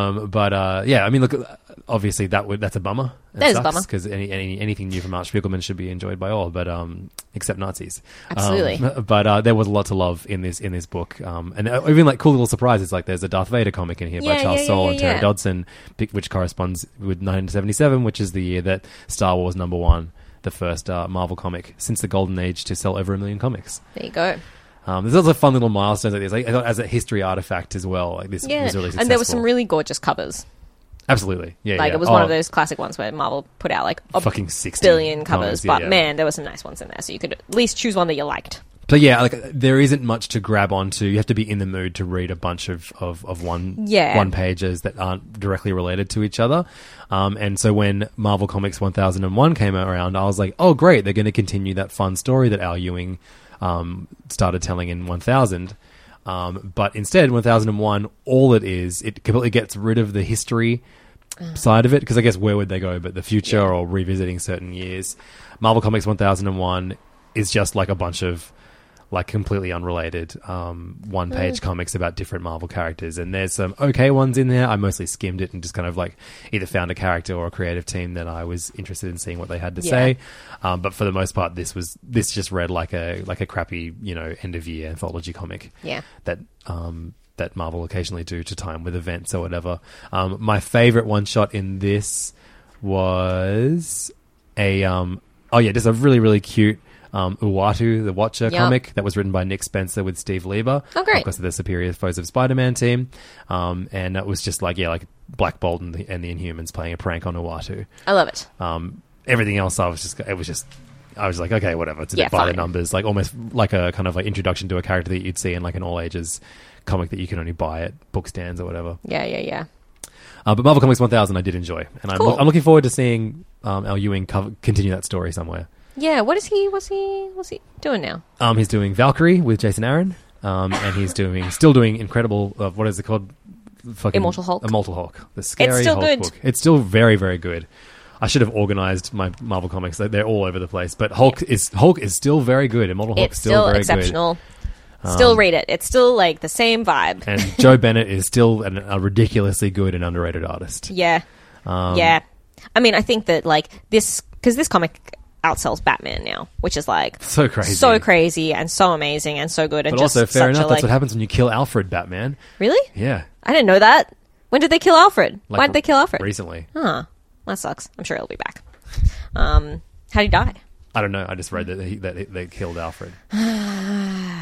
I mean, look, obviously that's a bummer. That is a bummer because anything new from Art Spiegelman should be enjoyed by all, but except Nazis. Absolutely. But there was a lot to love in this book, and even like cool little surprises. Like there's a Darth Vader comic in here by Charles Soule and Terry Dodson, which corresponds with 1977, which is the year that Star Wars #1. The first Marvel comic since the Golden Age to sell over 1 million comics. There you go. There's also fun little milestones like this, like, as a history artifact as well. Like this was really successful. And there were some really gorgeous covers. Absolutely, it was one of those classic ones where Marvel put out like a fucking 60 billion covers, but man, there were some nice ones in there, so you could at least choose one that you liked. So yeah, like there isn't much to grab onto. You have to be in the mood to read a bunch of one pages that aren't directly related to each other. And so when Marvel Comics 1001 came around, I was like, oh great, they're going to continue that fun story that Al Ewing started telling in 1000. But instead, 1001, all it completely gets rid of the history side of it, because I guess where would they go but the future or revisiting certain years. Marvel Comics 1001 is just like a bunch of like completely unrelated one-page comics about different Marvel characters, and there's some okay ones in there. I mostly skimmed it and just kind of like either found a character or a creative team that I was interested in seeing what they had to say. But for the most part, this just read like a crappy end of year anthology comic. Yeah. That Marvel occasionally do to time with events or whatever. My favorite one shot in this was just a really really cute. Uatu, the Watcher comic that was written by Nick Spencer with Steve Lieber. Oh, great. Of course, the Superior Foes of Spider-Man team. And it was just like Black Bolt and the Inhumans playing a prank on Uatu. I love it. Everything else, I was like, okay, whatever. It's a bit by the numbers, like almost like a kind of like introduction to a character that you'd see in like an all ages comic that you can only buy at book stands or whatever. Yeah. But Marvel Comics 1000 I did enjoy. And I'm looking forward to seeing Al Ewing continue that story somewhere. Yeah, what's he doing now? He's doing Valkyrie with Jason Aaron, and he's still doing incredible. What is it called? Immortal Hulk. Immortal Hulk. The scary it's still Hulk good. book. It's still very, very good. I should have organized my Marvel comics. They're all over the place, but Hulk is still very good. Immortal Hulk is still very exceptional. Good. Still read it. It's still like the same vibe. And Joe Bennett is still a ridiculously good and underrated artist. Yeah. I mean, I think that like this comic outsells Batman now, which is like so crazy and so amazing and so good. And but just also, fair enough, that's what happens when you kill Alfred, Batman. Really? Yeah. I didn't know that. When did they kill Alfred? Why did they kill Alfred? Recently. Huh. That sucks. I'm sure he'll be back. How did he die? I don't know. I just read that they killed Alfred.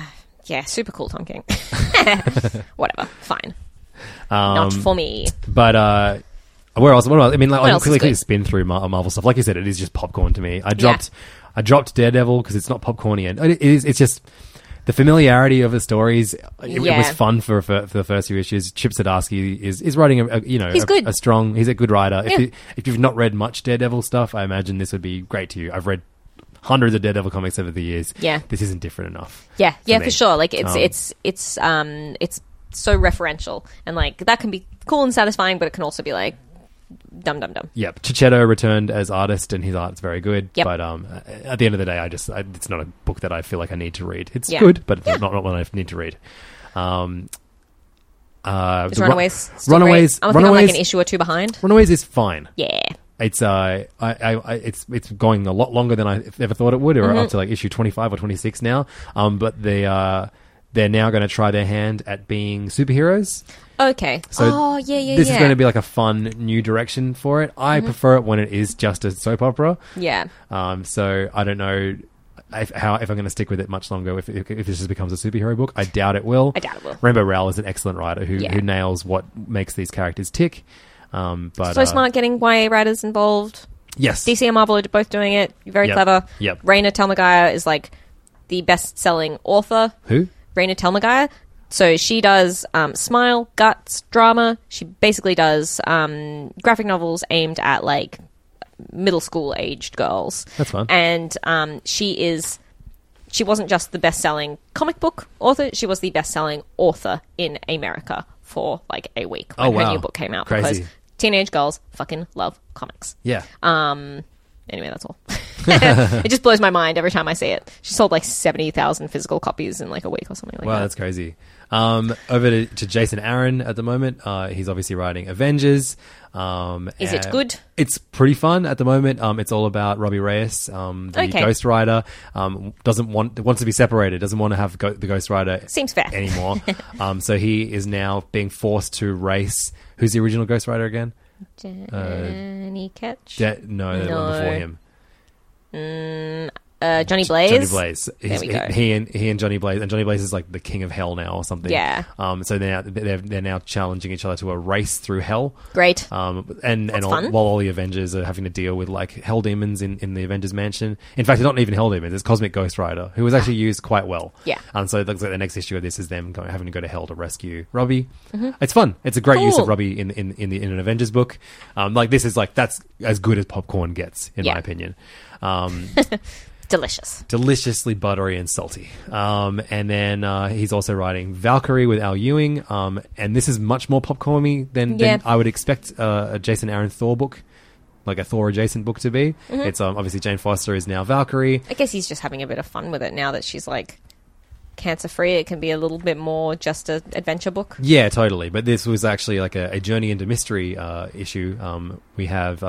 Yeah, super cool Tom King. Whatever, fine. Not for me. But where else? I mean, like, I quickly spin through Marvel stuff. Like you said, it is just popcorn to me. I dropped Daredevil because it's not popcorny, and it's just the familiarity of the stories. It was fun for the first few issues. Chip Zdarsky is writing he's good. He's a good writer. If you've not read much Daredevil stuff, I imagine this would be great to you. I've read hundreds of Daredevil comics over the years. Yeah, this isn't different enough. Yeah, for sure. Like it's so referential, and like that can be cool and satisfying, but it can also be like dumb. Yep. Chichetto returned as artist, and his art's very good. Yep. But at the end of the day, it's not a book that I feel like I need to read. It's good, but it's not one I need to read. Is Runaways still great? I'm like an issue or two behind. Runaways is fine. Yeah. It's it's going a lot longer than I ever thought it would. Or up to like issue 25 or 26 now. But they're now going to try their hand at being superheroes. Okay. So this is going to be like a fun new direction for it. I prefer it when it is just a soap opera. Yeah. So I don't know if I'm going to stick with it much longer if this just becomes a superhero book. I doubt it will. Rainbow Rowell is an excellent writer who nails what makes these characters tick. But so smart getting YA writers involved. Yes. DC and Marvel are both doing it. Very clever. Yep. Raina Telgemeier is like the best-selling author. Who? Raina Telgemeier. So she does Smile, Guts, drama. She basically does graphic novels aimed at like middle school aged girls. That's fun. And she wasn't just the best-selling comic book author, she was the best-selling author in America for like a week when her new book came out. Crazy. Because teenage girls fucking love comics. Yeah. Anyway, that's all. It just blows my mind every time I see it. She sold like 70,000 physical copies in like a week or something like that. Wow, that's crazy. Over to Jason Aaron at the moment. He's obviously writing Avengers. Is it good? It's pretty fun at the moment. It's all about Robbie Reyes, the Ghost Rider. Wants to be separated. Doesn't want to have the Ghost Rider. Seems fair. Anymore. So he is now being forced to race. Who's the original Ghost Rider again? Johnny Ketch? No, the one before him. Johnny Blaze. Johnny Blaze. There we go. He and Johnny Blaze, and Johnny Blaze is like the king of hell now or something. Yeah. So they're now challenging each other to a race through hell. Great. And while all the Avengers are having to deal with like hell demons in the Avengers mansion. In fact, it's not even hell demons. It's Cosmic Ghost Rider, who was actually used quite well. Yeah. So it looks like the next issue of this is them having to go to hell to rescue Robbie. It's fun. It's a great use of Robbie in an Avengers book. Like this is like that's as good as popcorn gets in my opinion. Delicious. Deliciously buttery and salty. And then he's also writing Valkyrie with Al Ewing. And this is much more popcorn-y than I would expect a Jason Aaron Thor book, like a Thor adjacent book to be. It's obviously Jane Foster is now Valkyrie. I guess he's just having a bit of fun with it now that she's like cancer-free. It can be a little bit more just an adventure book. Yeah, totally. But this was actually like a journey into mystery issue. We have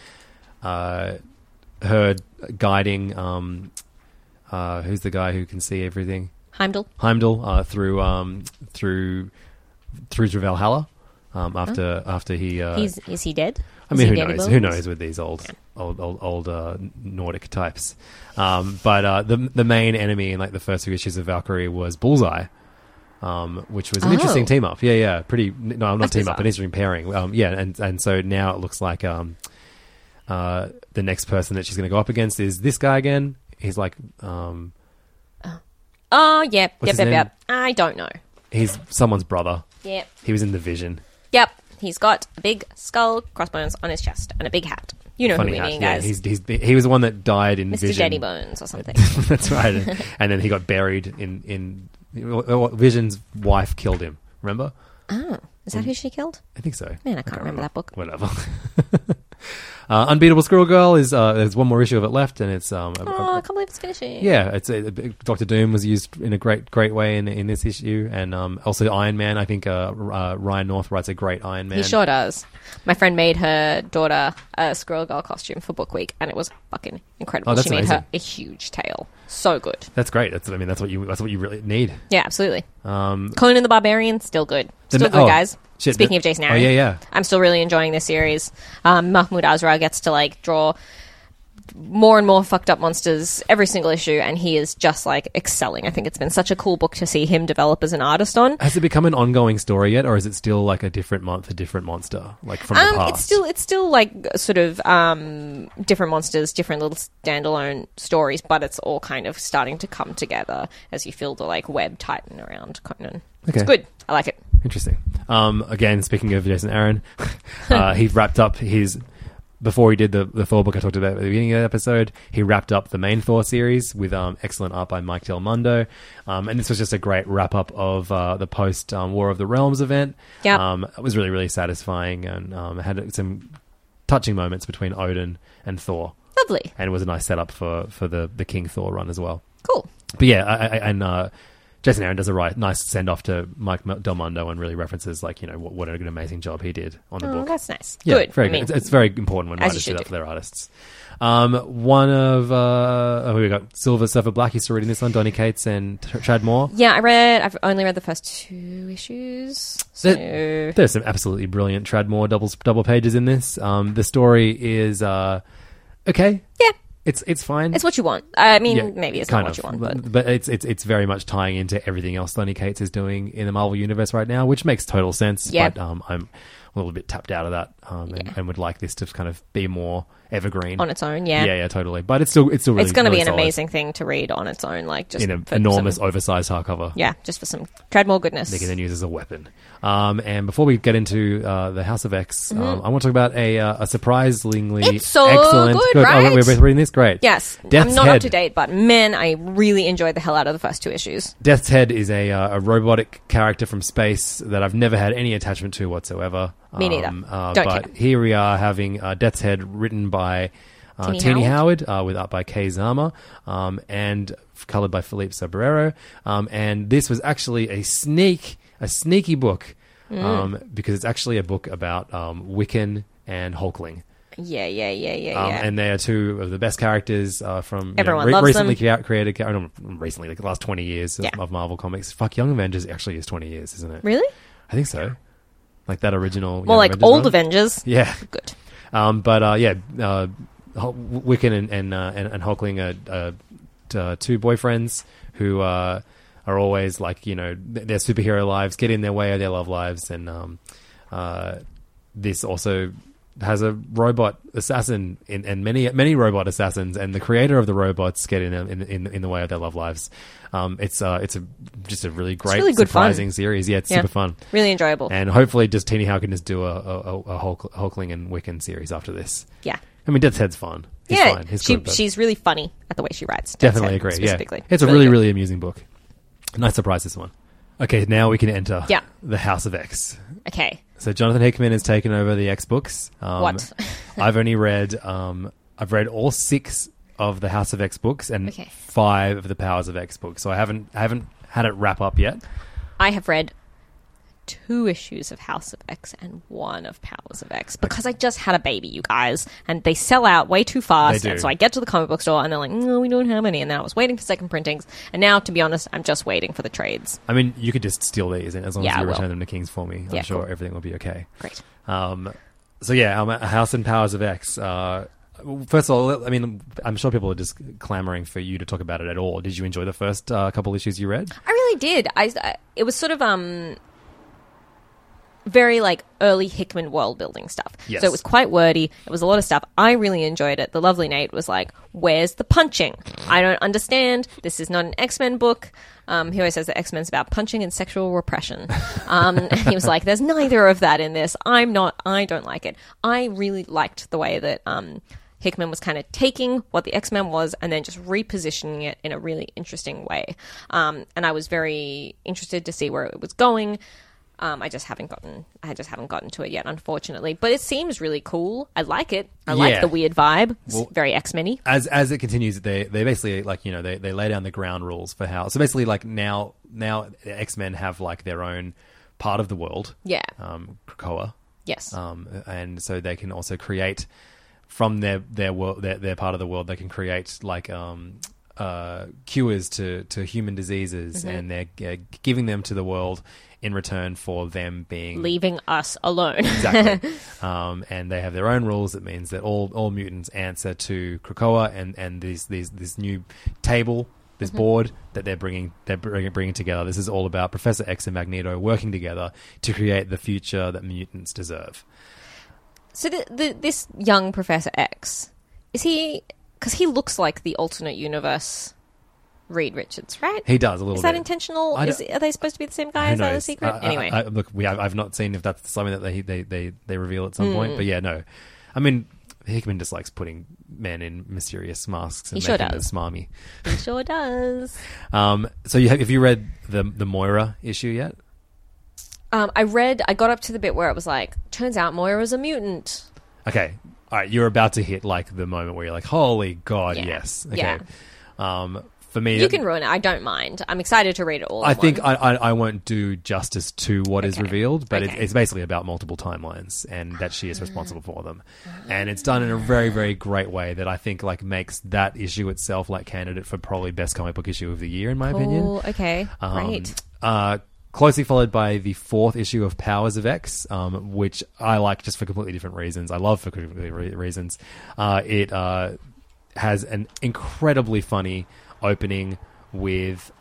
her guiding who's the guy who can see everything? Heimdall through Valhalla. After he is he dead? I mean, who knows with these old Nordic types. But the main enemy in like the first two issues of Valkyrie was Bullseye, which was an interesting team up. Yeah, pretty. No, not team up, an interesting pairing. And so now it looks like the next person that she's going to go up against is this guy again. He's like, yep. I don't know. He's someone's brother. Yep. He was in The Vision. Yep. He's got a big skull, crossbones on his chest, and a big hat. You know Funny who we mean, hat. guys. He was the one that died in Mr. Vision. Daddy Bones or something. That's right. And then he got buried in Vision's wife killed him. Remember? Oh, is that who she killed? I think so. Man, I can't remember that book. Whatever. Unbeatable Squirrel Girl is there's one more issue of it left, and it's I can't believe it's finishing. Yeah, it's Dr. Doom was used in a great way in this issue, and also Iron Man. I think Ryan North writes a great Iron Man. He sure does. My friend made her daughter a Squirrel Girl costume for Book Week, and it was fucking incredible. She made her a huge tail. So good. That's great. That's what you really need. Yeah, absolutely. Conan the Barbarian, still good. Still good, guys. Shit, Speaking of Jason Aaron, yeah. I'm still really enjoying this series. Mahmoud Azra gets to like draw more and more fucked up monsters every single issue, and he is just like excelling. I think it's been such a cool book to see him develop as an artist on. Has it become an ongoing story yet, or is it still like a different month, a different monster, like from the past? It's still like sort of different monsters, different little standalone stories, but it's all kind of starting to come together as you feel the like web tighten around Conan. Okay. It's good. I like it. Interesting. Again, speaking of Jason Aaron, he wrapped up his... Before he did the Thor book I talked about at the beginning of the episode, he wrapped up the main Thor series with excellent art by Mike Del Mundo. And this was just a great wrap-up of the post-War of the Realms event. Yep. It was really, really satisfying and had some touching moments between Odin and Thor. Lovely. And it was a nice setup for the King Thor run as well. Cool. But yeah, Jason Aaron does a nice send-off to Mike Del Mundo and really references, like, you know, what an amazing job he did on the book. That's nice. Yeah, good. Very good. It's very important when writers do that for their artists. One of... we got Silver Surfer Black. You still reading this one? Donny Cates and Tradd Moore? Yeah, I've only read the first 2 issues. So... There's some absolutely brilliant Tradd Moore double pages in this. The story is... okay. Yeah. It's fine. It's what you want. I mean, maybe it's not what you want, but it's very much tying into everything else Donny Cates is doing in the Marvel Universe right now, which makes total sense. Yeah. But I'm a little bit tapped out of that, and would like this to kind of be more evergreen on its own. Yeah, yeah, totally. But it's still really, it's going to really be an solid. amazing thing to read on its own, like just in an enormous, oversized hardcover. Yeah, just for some Tradd Moore goodness. They can then use as a weapon. And before we get into the House of X, I want to talk about a surprisingly it's so excellent. Good, right? Oh, we're both reading this. Great. Yes, Death's I'm not Head. up to date, but man, I really enjoyed the hell out of the first 2 issues. Death's Head is a robotic character from space that I've never had any attachment to whatsoever. Me neither. Don't but care. Here we are having Death's Head written by Tini Howard with art by Kay Zama and coloured by Philippe Sobrero. And this was actually a sneaky book because it's actually a book about Wiccan and Hulkling. Yeah. And they are 2 of the best characters from everyone loves recently them. created. Recently, like the last 20 years of Marvel Comics. Fuck, Young Avengers actually is 20 years, isn't it? Really? I think so. Like that original. More like Avengers old run. Avengers. Yeah. Good. Wiccan and Hulkling are 2 boyfriends who are always like, you know, their superhero lives get in their way of their love lives, and this also has a robot assassin and many robot assassins, and the creator of the robots get in the way of their love lives. It's just a really great, really good surprising fun. series. Yeah, it's super fun, really enjoyable, and hopefully, just Tini Howard can just do a Hulkling and Wiccan series after this. Yeah, I mean, Death's Head's fun. He's fine. He's good, she's really funny at the way she writes. Definitely agree. Specifically. Yeah, it's a really amusing book. Nice surprise, this one. Okay, now we can enter the House of X. Okay. So Jonathan Hickman has taken over the X books. What? I've only read I've read all 6 of the House of X books and 5 of the Powers of X books. So I haven't had it wrap up yet. I have read 2 issues of House of X and 1 of Powers of X because I just had a baby, you guys, and they sell out way too fast. And so I get to the comic book store and they're like, no, we don't have any. And then I was waiting for second printings, and now, to be honest, I'm just waiting for the trades. I mean, you could just steal these, and as long as you return them to Kings for me, I'm sure everything will be okay. Great. So yeah, House and Powers of X. First of all, I mean, I'm sure people are just clamoring for you to talk about it at all. Did you enjoy the first couple issues you read? I really did. It was sort of very like early Hickman world building stuff. Yes. So it was quite wordy. It was a lot of stuff. I really enjoyed it. The lovely Nate was like, where's the punching? I don't understand. This is not an X-Men book. He always says that X-Men's about punching and sexual repression. And he was like, there's neither of that in this. I don't like it. I really liked the way that Hickman was kind of taking what the X-Men was and then just repositioning it in a really interesting way. And I was very interested to see where it was going. I just haven't gotten to it yet, unfortunately. But it seems really cool. I like it. I like the weird vibe. It's very X-Men-y. As it continues, they basically like, you know, they lay down the ground rules for how. So basically, like now X-Men have like their own part of the world. Yeah. Krakoa. Yes. And so they can also create from their world, their part of the world. They can create like cures to human diseases, and they're giving them to the world in return for them leaving us alone. Exactly. And they have their own rules. That means that all mutants answer to Krakoa and this new table, this board that they're bringing together. This is all about Professor X and Magneto working together to create the future that mutants deserve. So this young Professor X, is he... Because he looks like the alternate universe Reed Richards, right? He does a little bit. Is that intentional? Are they supposed to be the same guy? Is that a secret? Anyway. Look, I've not seen if that's something that they reveal at some point. But yeah, no. I mean, Hickman just likes putting men in mysterious masks and making them smarmy. He sure does. So have you read the Moira issue yet? I got up to the bit where it was like, turns out Moira's a mutant. Okay. All right, you're about to hit like the moment where you're like, "Holy God, yes!" Okay, for me, you can ruin it. I don't mind. I'm excited to read it all. I think I won't do justice to what is revealed, but it's basically about multiple timelines and that she is responsible for them, and it's done in a very, very great way that I think like makes that issue itself like candidate for probably best comic book issue of the year in my opinion. Okay, great. Closely followed by the 4th issue of Powers of X, which I like just for completely different reasons. I love for completely reasons. It has an incredibly funny opening with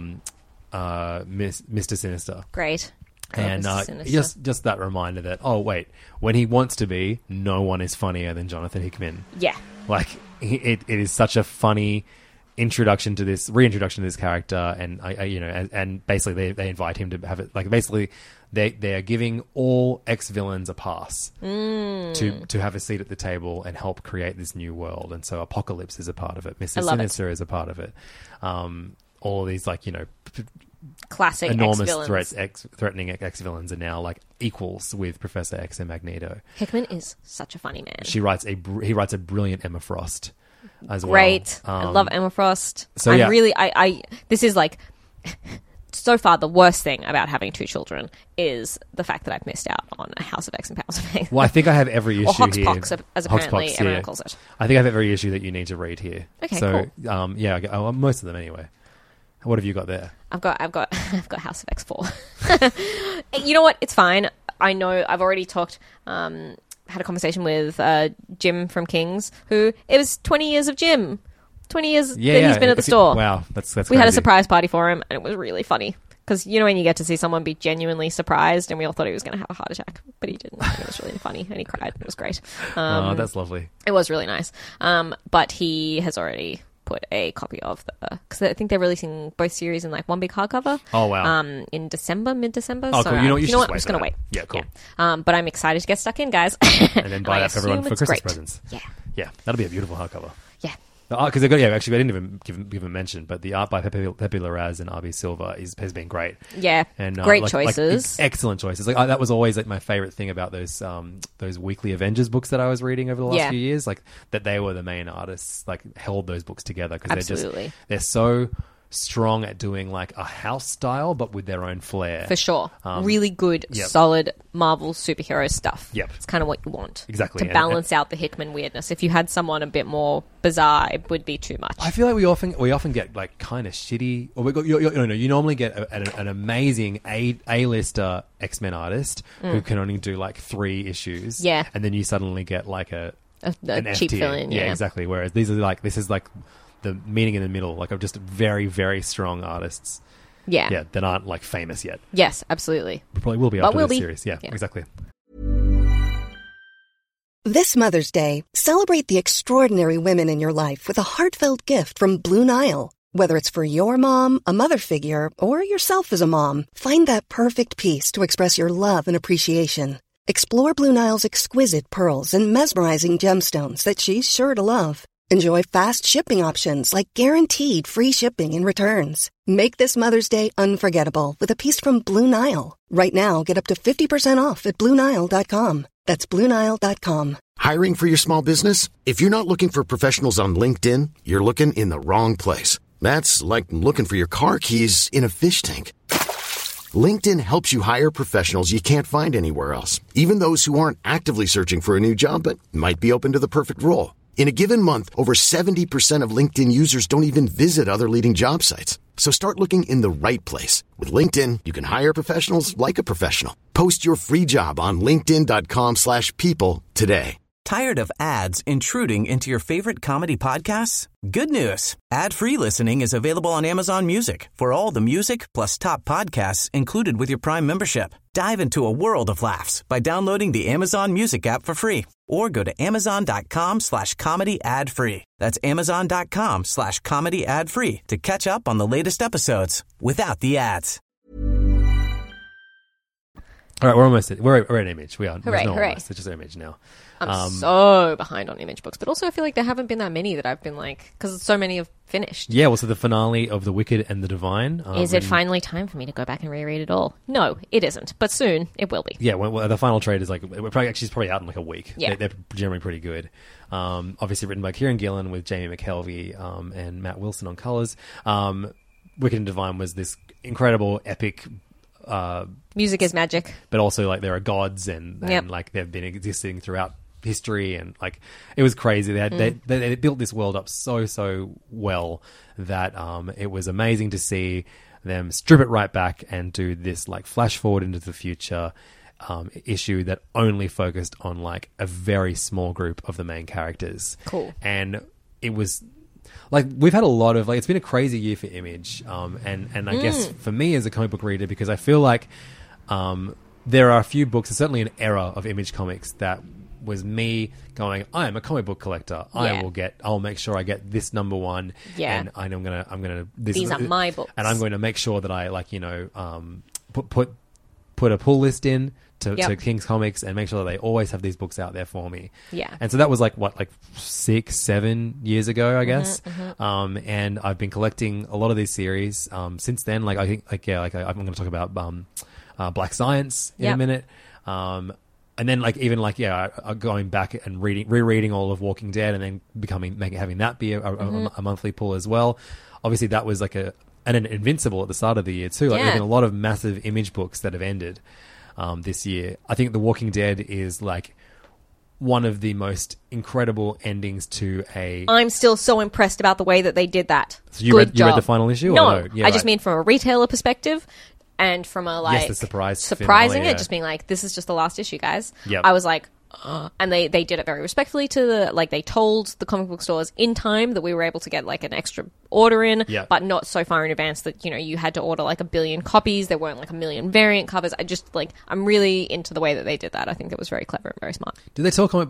Mr. Sinister. Great. And just that reminder that, oh, wait, when he wants to be, no one is funnier than Jonathan Hickman. Yeah. Like, it is such a funny... reintroduction to this character, and and basically they invite him to have it. Like basically, they are giving all ex-villains a pass to have a seat at the table and help create this new world. And so Apocalypse is a part of it. Mr. Sinister is a part of it. All of these classic enormous ex-villains. threatening ex-villains are now like equals with Professor X and Magneto. Hickman is such a funny man. He writes a brilliant Emma Frost. As Great. Well. I love Emma Frost. So this is like so far the worst thing about having 2 children is the fact that I've missed out on a House of X and Powers of X. Well, I think I have every issue or Hoxpox, here. as apparently everyone calls it. I think I have every issue that you need to read here. Okay, so, cool. Most of them anyway. What have you got there? I've got House of X 4. You know what? It's fine. I know I've already talked. Had a conversation with Jim from Kings, who it was 20 years of Jim. 20 years that he's been at the store. Wow, that's We crazy. had a surprise party for him, and it was really funny. Because, when you get to see someone be genuinely surprised, and we all thought he was going to have a heart attack, but he didn't. And it was really funny, and he cried. It was great. Oh, that's lovely. It was really nice. But he has already put a copy of because I think they're releasing both series in like one big hardcover. Oh wow! In mid-December. Oh, so, cool. You know what? I'm just gonna wait. Yeah, cool. Yeah. But I'm excited to get stuck in, guys. And then buy that for everyone for Christmas presents. Yeah, that'll be a beautiful hardcover. Yeah. Because they've got, actually, I didn't even give a mention, but the art by Pepe Larraz and R.B. Silva has been great. Yeah, and great choices. Excellent choices. That was always my favorite thing about those weekly Avengers books that I was reading over the last few years. Like that they were the main artists, held those books together because they're so strong at doing like a house style, but with their own flair. For sure. Really good, solid Marvel superhero stuff. Yep. It's kind of what you want. Exactly. To balance out the Hickman weirdness. If you had someone a bit more bizarre, it would be too much. I feel like we often get like kind of shitty, or you normally get an amazing A-lister X-Men artist who can only do like 3 issues. Yeah. And then you suddenly get like an cheap F-tier. fill-in. Yeah, exactly. Whereas this is like the meeting in the middle, like of just very, very strong artists. Yeah. That aren't like famous yet. Yes, absolutely. We probably will be after this series. Yeah, exactly. This Mother's Day, celebrate the extraordinary women in your life with a heartfelt gift from Blue Nile. Whether it's for your mom, a mother figure, or yourself as a mom, find that perfect piece to express your love and appreciation. Explore Blue Nile's exquisite pearls and mesmerizing gemstones that she's sure to love. Enjoy fast shipping options like guaranteed free shipping and returns. Make this Mother's Day unforgettable with a piece from Blue Nile. Right now, get up to 50% off at BlueNile.com. That's BlueNile.com. Hiring for your small business? If you're not looking for professionals on LinkedIn, you're looking in the wrong place. That's like looking for your car keys in a fish tank. LinkedIn helps you hire professionals you can't find anywhere else, even those who aren't actively searching for a new job but might be open to the perfect role. In a given month, over 70% of LinkedIn users don't even visit other leading job sites. So start looking in the right place. With LinkedIn, you can hire professionals like a professional. Post your free job on linkedin.com/people today. Tired of ads intruding into your favorite comedy podcasts? Good news. Ad-free listening is available on Amazon Music for all the music plus top podcasts included with your Prime membership. Dive into a world of laughs by downloading the Amazon Music app for free or go to amazon.com/comedy ad-free. That's amazon.com/comedy ad-free to catch up on the latest episodes without the ads. All right, we're almost at, we're at Image. We are. Hooray, hooray. Almost. It's just Image now. I'm so behind on Image books, but also I feel like there haven't been that many that I've been like, because so many have finished. Yeah, well, so the finale of The Wicked and the Divine. Is it finally time for me to go back and reread it all? No, it isn't, but soon it will be. Yeah, well, the final trade is like, it's probably out in like a week. Yeah. They're generally pretty good. Obviously written by Kieran Gillen with Jamie McKelvey and Matt Wilson on colours. Wicked and Divine was this incredible, epic... music is magic. But also, like, there are gods and like, they've been existing throughout history, and like it was crazy. They built this world up so well that it was amazing to see them strip it right back and do this like flash forward into the future issue that only focused on like a very small group of the main characters. Cool. And it was like, we've had a lot of like, it's been a crazy year for Image, and I guess for me as a comic book reader, because I feel like there are a few books, and certainly an era of Image comics that was me going, I am a comic book collector. Yeah. I'll make sure I get this number one. Yeah. And I'm gonna. These are my books. And I'm going to make sure that I put a pull list in to King's Comics and make sure that they always have these books out there for me. Yeah. And so that was like 6-7 years ago, I guess. And I've been collecting a lot of these series since then. Like, I think I'm going to talk about Black Science in a minute. And then going back and rereading all of Walking Dead, and then having that be a monthly pull as well. Obviously, that was like an Invincible at the start of the year too. Like, there's been a lot of massive Image books that have ended this year. I think The Walking Dead is like one of the most incredible endings to a... I'm still so impressed about the way that they did that. So you read the final issue? No, I just mean from a retailer perspective. And from a like the surprising finale, it, just being like, this is just the last issue, guys. Yep. I was like, and they did it very respectfully to the, like, they told the comic book stores in time that we were able to get like an extra order in, but not so far in advance that, you know, you had to order like 1 billion copies. There weren't like 1 million variant covers. I'm really into the way that they did that. I think it was very clever and very smart. Did they tell comic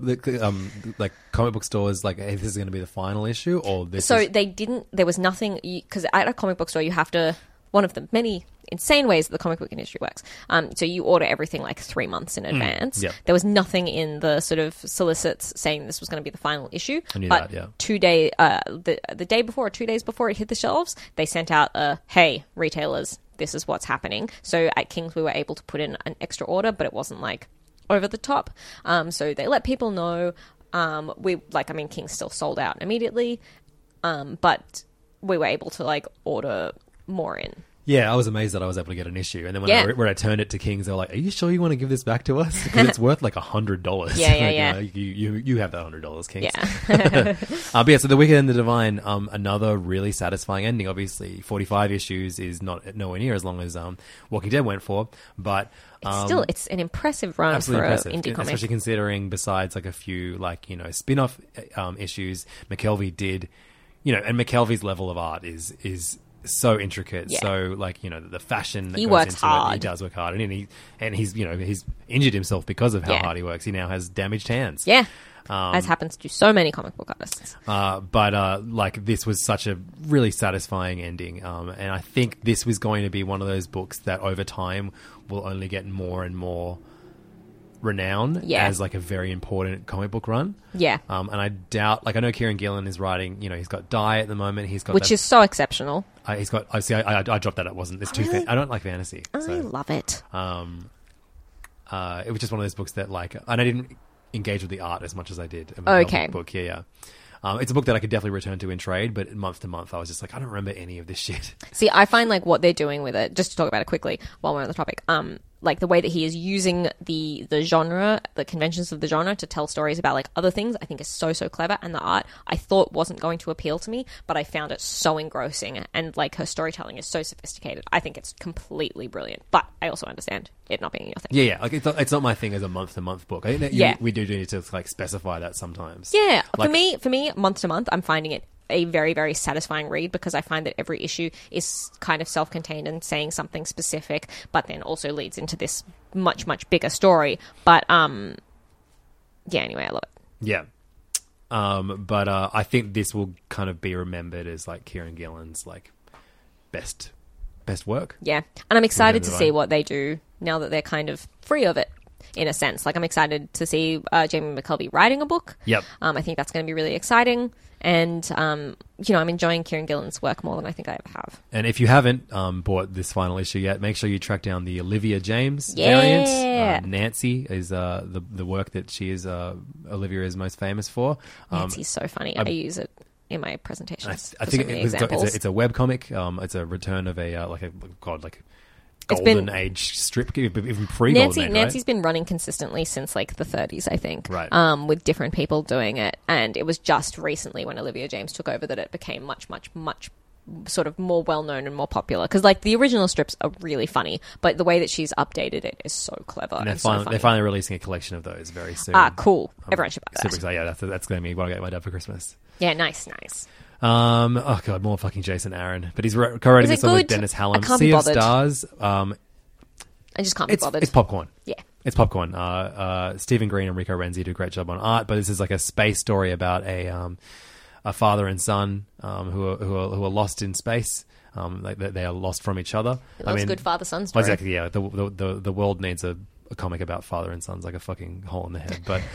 book stores like, hey, this is going to be the final issue, or this? So they didn't. There was nothing, because at a comic book store you have to. One of the many insane ways that the comic book industry works. So you order everything like 3 months in advance. Yep. There was nothing in the sort of solicits saying this was going to be the final issue. I knew that, yeah. The day before or 2 days before it hit the shelves, they sent out hey, retailers, this is what's happening. So at King's we were able to put in an extra order, but it wasn't like over the top. So they let people know. King's still sold out immediately, but we were able to like order more in. Yeah, I was amazed that I was able to get an issue, and then when I turned it to King's, they were like, "Are you sure you want to give this back to us? Because it's worth like $100." Yeah. You have that $100, King's. Yeah. So The Wicked and the Divine, another really satisfying ending. Obviously, 45 issues is nowhere near as long as Walking Dead went for, but it's an impressive run for an indie comic, especially considering besides like a few spin-off issues, McKelvey did, and McKelvey's level of art is so intricate, so the fashion that he goes works into hard. He does work hard, and he's he's injured himself because of how hard he works. He now has damaged hands. Yeah, as happens to so many comic book artists. But this was such a really satisfying ending, and I think this was going to be one of those books that over time will only get more and more renown as like a very important comic book run. Yeah. And I doubt, I know Kieran Gillen is writing, he's got Die at the moment. He's got which is so exceptional. I dropped that. It wasn't. It's too. I don't like fantasy. I love it. It was just one of those books that and I didn't engage with the art as much as I did. Okay. Book. Yeah. It's a book that I could definitely return to in trade, but month to month, I was just like, I don't remember any of this shit. See, I find what they're doing with it, just to talk about it quickly while we're on the topic, like the way that he is using the genre, the conventions of the genre to tell stories about like other things, I think is so clever. And the art I thought wasn't going to appeal to me, but I found it so engrossing, and like her storytelling is so sophisticated. I think it's completely brilliant, but I also understand it not being your thing. Yeah. Like it's not my thing as a month-to-month book. I think we do need to like specify that sometimes. Yeah, like, for me, month to month, I'm finding it a very, very satisfying read, because I find that every issue is kind of self-contained and saying something specific, but then also leads into this much, much bigger story. But anyway, I love it. Yeah. But I think this will kind of be remembered as like Kieran Gillen's like best work. Yeah. And I'm excited to see what they do now that they're kind of free of it, in a sense. Like, I'm excited to see Jamie McKelvey writing a book. Yep. I think that's going to be really exciting. And, I'm enjoying Kieran Gillen's work more than I think I ever have. And if you haven't bought this final issue yet, make sure you track down the Olivia James variant. Nancy is the work that she is Olivia is most famous for. Nancy's so funny. I use it in my presentations. I think it's a webcomic. It's a return of a golden age strip, even pre-golden age, right? Nancy's been running consistently since like the 30s, I think, right? With different people doing it, and it was just recently when Olivia James took over that it became much, much, much sort of more well-known and more popular. Because like the original strips are really funny, but the way that she's updated it is so clever. And they're finally releasing a collection of those very soon. Cool. Everyone should buy that. Super excited. Yeah, that's going to be what I get my dad for Christmas. Yeah, nice. Oh god, more fucking Jason Aaron. But he's co-writing this one with Dennis Hallam. Sea of Stars. I just can't be bothered. It's popcorn. Yeah. It's popcorn. Stephen Green and Rico Renzi do a great job on art, but this is like a space story about a father and son who are lost in space. They are lost from each other. That's a good father-son story. Exactly, yeah. The world needs a comic about father and sons, like a fucking hole in the head. But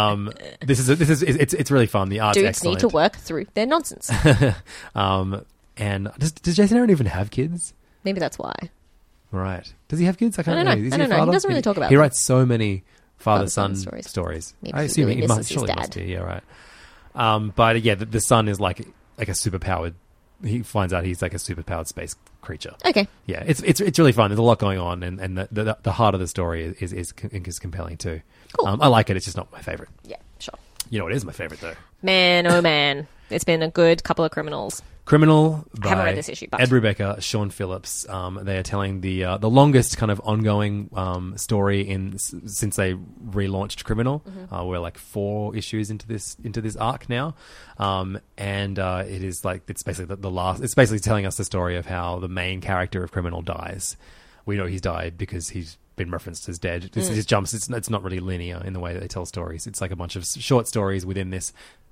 it's really fun. The art's Dudes excellent. Need to work through their nonsense. And does Jason Aaron even have kids? Maybe that's why. Right. Does he have kids? I don't know. I don't know. He doesn't really talk about He them. writes so many father-son stories. Maybe I assume he misses his dad. Must be. Yeah, right. But yeah, the son is like a superpowered. He finds out he's like a superpowered space creature. Okay. Yeah, it's really fun. There's a lot going on, and the heart of the story is compelling too. Cool. I like it. It's just not my favorite. Yeah, sure. You know what is my favorite though? Man, oh man, it's been a good couple of Criminals. Criminal by I haven't read this issue, but Ed Brubaker, Sean Phillips. They are telling the longest kind of ongoing story since they relaunched Criminal. Mm-hmm. We're like 4 issues into this arc now, and it is like it's basically the last. It's basically telling us the story of how the main character of Criminal dies. We know he's died because he's been referenced as dead. This is jumps. It's not really linear in the way that they tell stories. It's like a bunch of short stories within this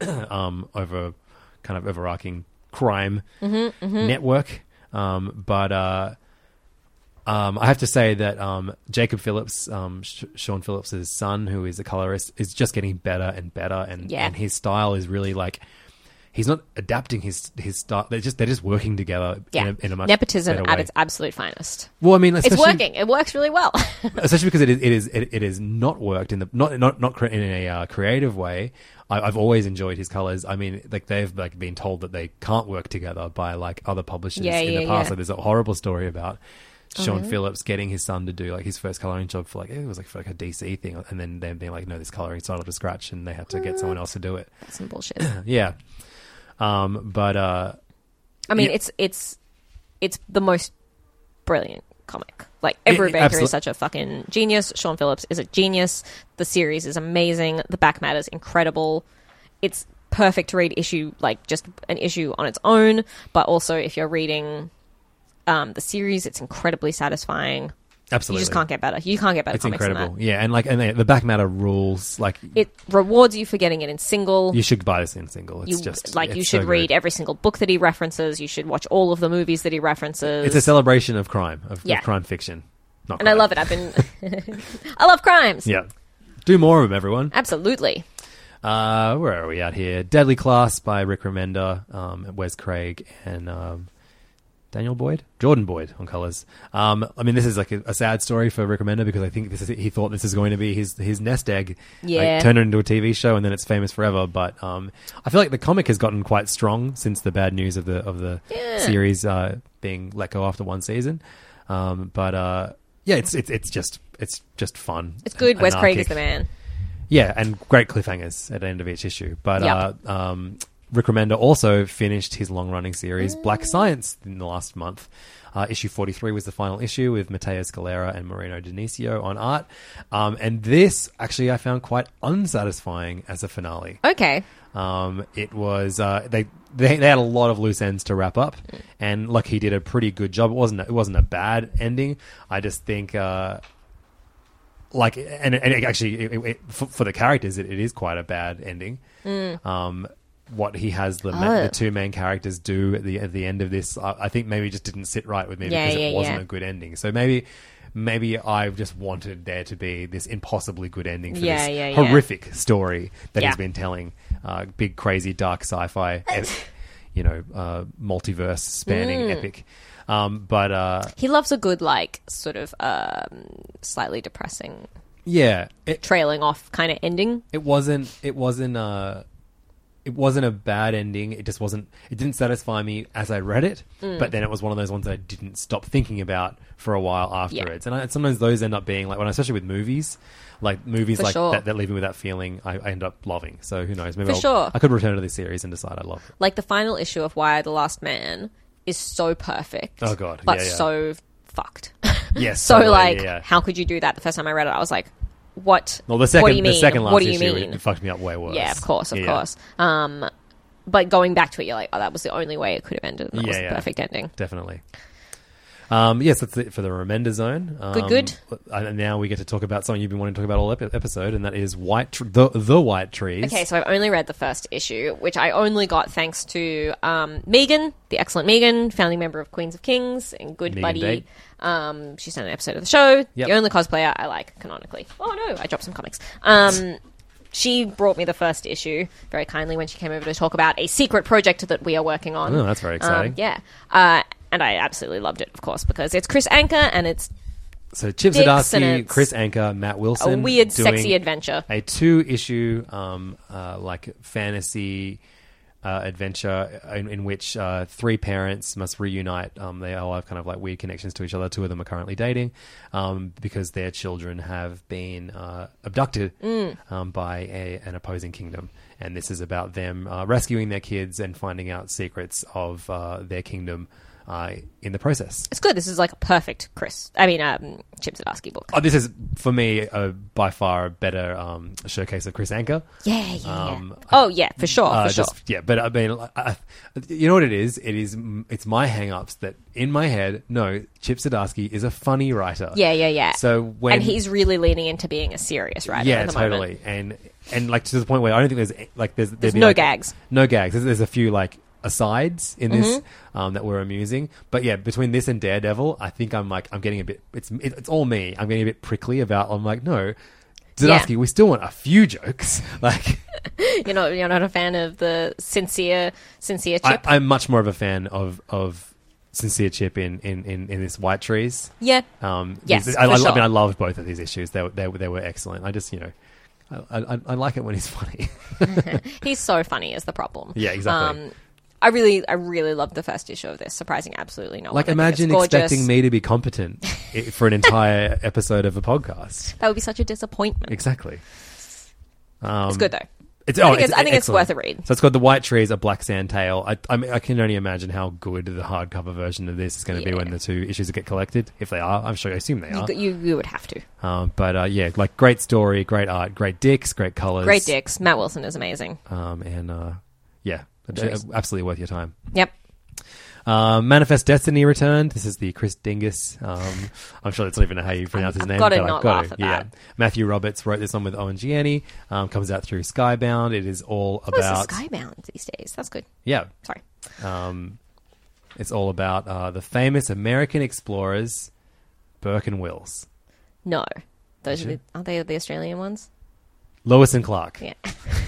overarching crime network. But I have to say that Jacob Phillips, Sean Phillips' son, who is a colorist, is just getting better and better, and his style is really like he's not adapting his style. They're just working together in a much nepotism better at way. its absolute finest. Well, I mean, it's working. It works really well. Especially because it is not worked in the not in a creative way. I've always enjoyed his colors. I mean, like they've like been told that they can't work together by like other publishers in the past. Like, there's a horrible story about Sean Phillips getting his son to do like his first coloring job for like it was like for like a DC thing, and then them being like, no, this coloring started to scratch, and they had to get someone else to do it. That's some bullshit. Yeah. But I mean, it's the most brilliant comic. Like, Ed Brubaker is such a fucking genius. Sean Phillips is a genius. The series is amazing. The back matter is incredible. It's perfect to read just an issue on its own, but also if you're reading the series, it's incredibly satisfying. Absolutely. You just can't get better. You can't get better. It's incredible. Yeah, and the back matter rules. Like, it rewards you for getting it in single. You should buy this in single. It's you should read every single book that he references. You should watch all of the movies that he references. It's a celebration of crime, of crime fiction. Not crime. I love it. I love crimes. Yeah. Do more of them, everyone. Absolutely. Where are we at here? Deadly Class by Rick Remender, Wes Craig, and Jordan Boyd on colors. I mean, this is like a sad story for Rick Remender because I think he thought this is going to be his nest egg. Yeah. Turn it into a TV show and then it's famous forever. But I feel like the comic has gotten quite strong since the bad news of the series being let go after one season. But Yeah, it's just fun. It's good. Wes Craig is anarchic. the man. Yeah, and great cliffhangers at the end of each issue. But Rick Remender also finished his long-running series Black Science in the last month. Issue 43 was the final issue with Matteo Scalera and Marino Dionisio on art. And this, actually, I found quite unsatisfying as a finale. Okay. It was... They had a lot of loose ends to wrap up. And, look, he did a pretty good job. It wasn't a bad ending. I just think... for the characters, it is quite a bad ending. What he has the two main characters do at the end of this, I think maybe just didn't sit right with me because it wasn't a good ending. So maybe I just wanted there to be this impossibly good ending for this horrific story that he's been telling. Big, crazy, dark sci-fi, multiverse spanning epic. But he loves a good, sort of slightly depressing, trailing off kind of ending. It wasn't a bad ending. It just wasn't. It didn't satisfy me as I read it. But then it was one of those ones that I didn't stop thinking about for a while afterwards. And sometimes those end up being especially with movies, that leave me with that feeling. I end up loving. So who knows? Maybe I could return to this series and decide I love it. Like the final issue of Wire the Last Man is so perfect. Oh god, but so fucked. Yes. So how could you do that? The first time I read it, I was like, what? Well, the second what do you mean? The second last what do you issue mean? It fucked me up way worse. Yeah, of course. But going back to it, you're like, oh, that was the only way it could have ended. And that was the perfect ending. Definitely. Yes, that's it for the Remender Zone. Good. And now we get to talk about something you've been wanting to talk about all episode, and that is the White Trees. Okay, so I've only read the first issue, which I only got thanks to Megan, the excellent Megan, founding member of Queens of Kings, and good Megan buddy. She's done an episode of the show. Yep. The only cosplayer I like canonically. Oh no, I dropped some comics. She brought me the first issue very kindly when she came over to talk about a secret project that we are working on. Oh, that's very exciting. And I absolutely loved it, of course, because it's Chris Anker and it's Chip Zdarsky, Chris Anker, Matt Wilson. A weird, sexy adventure. A 2-issue fantasy adventure in which 3 parents must reunite. They all have kind of weird connections to each other. 2 of them are currently dating because their children have been abducted by an opposing kingdom. And this is about them rescuing their kids and finding out secrets of their kingdom in the process. It's good. This is like a perfect Chip Zdarsky book. Oh, this is, for me, by far a better showcase of Chris Anker. Yeah. For sure. But I mean, you know what it is? It's my hang-ups that in my head, no, Chip Zdarsky is a funny writer. Yeah. So and he's really leaning into being a serious writer. Yeah, at the totally. moment. And to the point where I don't think there's no gags. No gags. There's a few asides in this that were amusing, but yeah, between this and Daredevil, I think I'm getting a bit. It's all me. I'm getting a bit prickly about. I'm like, no, Zdarsky, we still want a few jokes. You're not a fan of the sincere Chip. I'm much more of a fan of sincere Chip in this White Trees. Yeah. Yes. I mean, I loved both of these issues. They were excellent. I just I like it when he's funny. He's so funny is the problem. Yeah, exactly. I really loved the first issue of this, surprising absolutely no one. Imagine expecting me to be competent for an entire episode of a podcast. That would be such a disappointment. Exactly. It's good though. I think it's worth a read. So it's called The White Trees, A Black Sand Tale. I can only imagine how good the hardcover version of this is going to be when the 2 issues get collected. If they are, I assume they are. You would have to. But great story, great art, great dicks, great colours. Great dicks. Matt Wilson is amazing. Absolutely worth your time. Yep. Manifest Destiny returned. This is the Chris Dingus. I'm sure that's not even how you pronounce his name. Got to laugh at that. Yeah. Matthew Roberts wrote this one with Owen Gianni. Comes out through Skybound. It is all about... Skybound these days? That's good. Yeah. Sorry. It's all about the famous American explorers, Burke and Wills. No. Aren't they the Australian ones? Lewis and Clark. Yeah.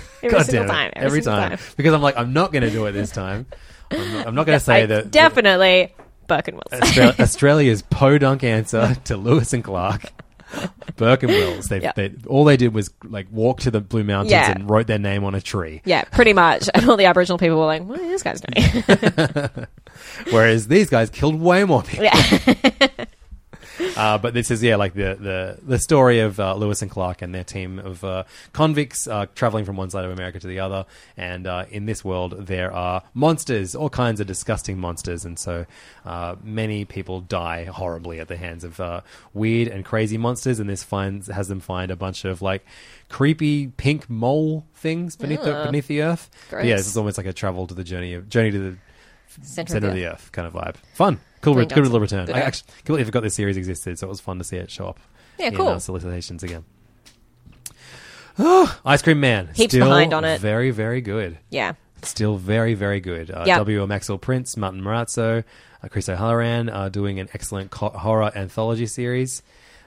Every time. Because I'm like, I'm not going to do it this time. I'm not going to say that. Definitely Burke and Wills. Australia's podunk answer to Lewis and Clark. Burke and Wills. All they did was walk to the Blue Mountains and wrote their name on a tree. Yeah, pretty much. And all the Aboriginal people were like, what are these guys doing? Whereas these guys killed way more people. Yeah. But this is like the story of Lewis and Clark and their team of convicts traveling from one side of America to the other. And in this world, there are monsters, all kinds of disgusting monsters, and so many people die horribly at the hands of weird and crazy monsters. And this has them find a bunch of like creepy pink mole things beneath the earth. Yeah, this is almost like a travel to the journey to the center of the earth kind of vibe. Fun. Cool little return. I actually completely forgot this series existed, so it was fun to see it show up in solicitations again. Ice Cream Man. Heaps still behind on it. Very, very good. Yeah. Still very, very good. W.O. Maxwell Prince, Martin Marazzo, Chris O'Halloran doing an excellent horror anthology series.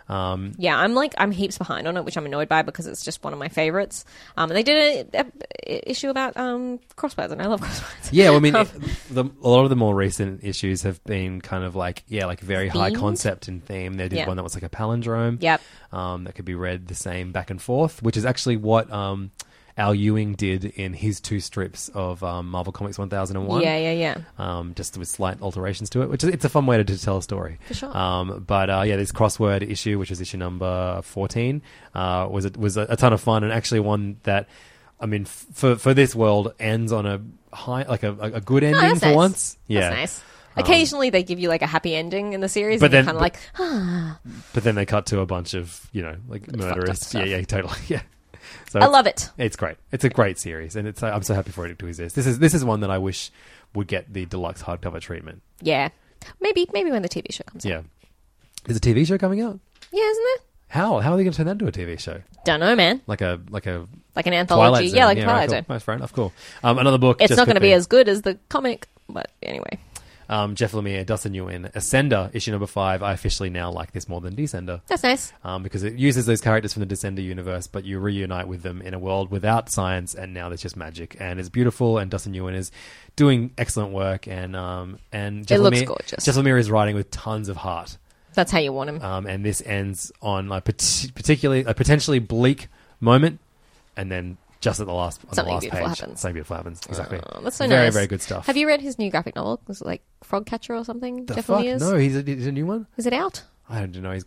I'm heaps behind on it, which I'm annoyed by because it's just one of my favorites. And they did an issue about crosswords, and I love crosswords. Yeah, well, I mean, a lot of the more recent issues have been kind of like very high concept and theme. They did one that was like a palindrome. Yep. That could be read the same back and forth, which is actually what Al Ewing did in his 2 strips of Marvel Comics 1001. Yeah. Just with slight alterations to it, which it's a fun way to tell a story. For sure. This crossword issue, which is issue number 14, was a ton of fun, and actually one that, I mean, for this world ends on a high, like a good ending for once. Yeah, that's nice. Occasionally they give you like a happy ending in the series, but then you're kind of like, But then they cut to a bunch of like murderous. Yeah, totally. Yeah. So I love it. It's great. It's a great series, and I'm so happy for it to exist. This is one that I wish would get the deluxe hardcover treatment. Yeah, maybe when the TV show comes out. Yeah, there's a TV show coming out. Yeah, isn't there? How are they going to turn that into a TV show? Don't know, man. Like an anthology. Twilight Zone. Yeah, like Twilight Zone. Nice, fair enough. Cool. Another book. It's not going to be as good as the comic, but anyway. Jeff Lemire, Dustin Nguyen, Ascender, issue number 5. I officially now like this more than Descender. That's nice. Because it uses those characters from the Descender universe, but you reunite with them in a world without science, and now there's just magic. And it's beautiful, and Dustin Nguyen is doing excellent work, and Jeff it looks gorgeous. Jeff Lemire is writing with tons of heart. That's how you want him. And this ends on like particularly a potentially bleak moment, and then just at the last page, something beautiful happens. Exactly. Oh, that's so very, nice. Very good stuff. Have you read his new graphic novel? Was it like Frogcatcher or something? The fuck? No, he's a new one. Is it out? I don't know.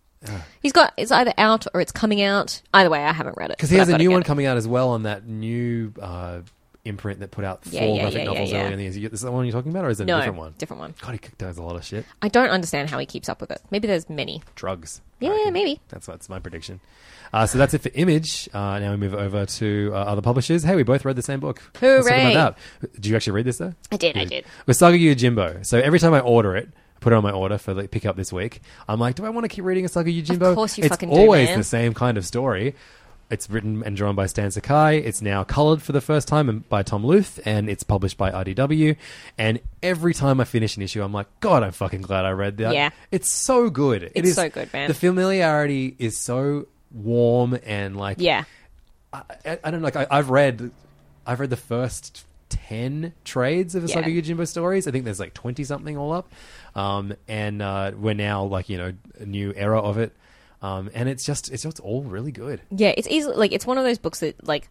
It's either out or it's coming out. Either way, I haven't read it. Because he has a new one coming out as well on that new imprint that put out 4 graphic novels earlier in the year. Is that the one you're talking about, or is it a different one? Different one. God, he does a lot of shit. I don't understand how he keeps up with it. Maybe there's many. Drugs. Yeah, maybe. That's my prediction. So that's it for Image. Now we move over to other publishers. Hey, we both read the same book. Hooray! Let's talk about that. Did you actually read this, though? I did. With Saga Yojimbo. So every time I order it, put it on my order for pick up this week, I'm like, do I want to keep reading a Saga Yojimbo? Of course you fucking do, It's always man. the same kind of story. It's written and drawn by Stan Sakai. It's now coloured for the first time by Tom Luth, and it's published by IDW. And every time I finish an issue, I'm like, God, I'm fucking glad I read that. Yeah. It's so good. It's so good, man. The familiarity is so warm and like... Yeah. I don't know. Like I've read the first 10 trades of Saga Yojimbo stories. I think there's like 20-something all up. And we're now like, a new era of it. And it's just all really good. Yeah, it's easily like it's one of those books that like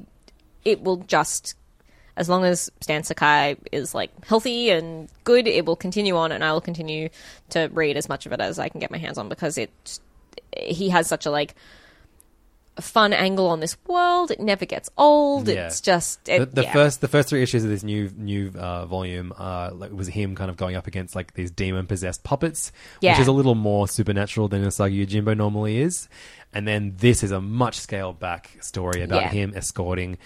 it will just, as long as Stan Sakai is like healthy and good, it will continue on, and I will continue to read as much of it as I can get my hands on, because he has such a like a fun angle on this world. It never gets old. Yeah. It's just the first 3 issues of this new volume was him kind of going up against like these demon possessed puppets, which is a little more supernatural than a Saga Yojimbo normally is. And then this is a much scaled back story about him escorting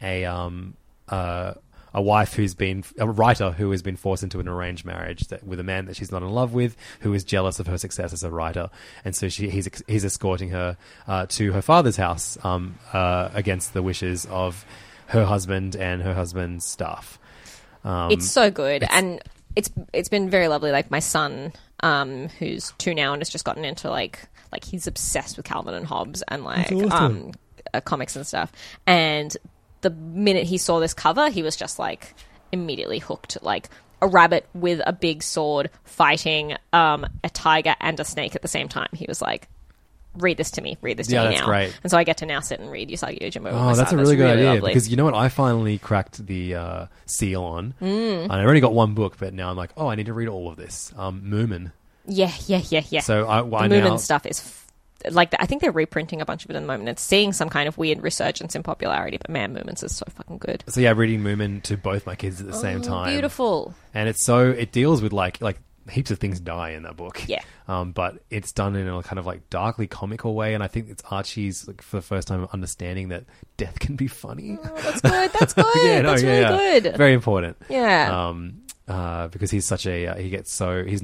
a wife who's been a writer who has been forced into an arranged marriage with a man that she's not in love with, who is jealous of her success as a writer, and so he's escorting her to her father's house against the wishes of her husband and her husband's staff. It's so good, and it's been very lovely. Like my son, who's 2 now and has just gotten into like he's obsessed with Calvin and Hobbes and like awesome. Comics and stuff, and the minute he saw this cover, he was just like immediately hooked. Like a rabbit with a big sword fighting a tiger and a snake at the same time. He was like, read this to me now. That's great. And so I get to now sit and read Saga Yojimbo. Oh, that's a really good idea. Lovely. Because you know what? I finally cracked the seal on. And I only got 1 book, but now I'm like, I need to read all of this. Moomin. Yeah. So the Moomin stuff is I think they're reprinting a bunch of it at the moment. It's seeing some kind of weird resurgence in popularity, but man, Moomins is so fucking good. So yeah, reading Moomin to both my kids at the same time. Beautiful. And it deals with like heaps of things die in that book. Yeah. But it's done in a kind of like darkly comical way, and I think it's Archie's for the first time understanding that death can be funny. Oh, that's good. That's good. That's really good. Very important. Yeah. Because he's such a he gets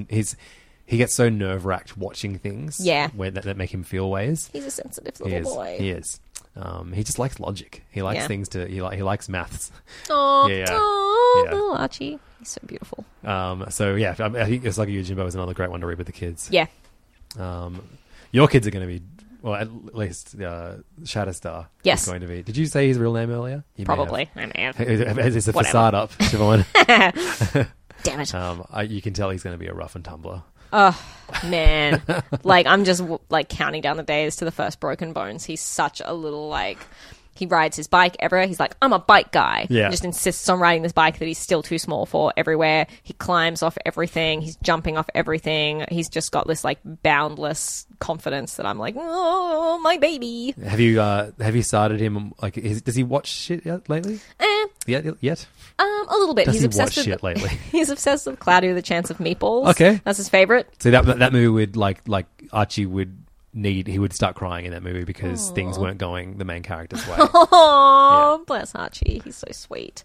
so nerve-wracked watching things that make him feel ways. He's a sensitive little boy. He is. He just likes logic. He likes things he likes maths. Oh, little Archie. He's so beautiful. So yeah, I think It's Like a Yojimbo is another great one to read with the kids. Yeah. Your kids are going to be, well, at least Shatterstar is going to be. Did you say his real name earlier? Probably. I may have. It's a facade up, Siobhan. Damn it. You can tell he's going to be a rough and tumbler. Oh, man. I'm just, counting down the days to the first Broken Bones. He's such a little, he rides his bike everywhere. He's like, I'm a bike guy. Yeah. He just insists on riding this bike that he's still too small for everywhere. He climbs off everything. He's jumping off everything. He's just got this, boundless confidence that I'm like, oh, my baby. Have you started him, does he watch shit lately? Yet? A little bit. He's obsessed with shit lately. He's obsessed with Cloudy with a Chance of Meatballs. Okay. That's his favorite. So that movie would, Archie would he would start crying in that movie because things weren't going the main character's way. Oh, bless Archie. He's so sweet.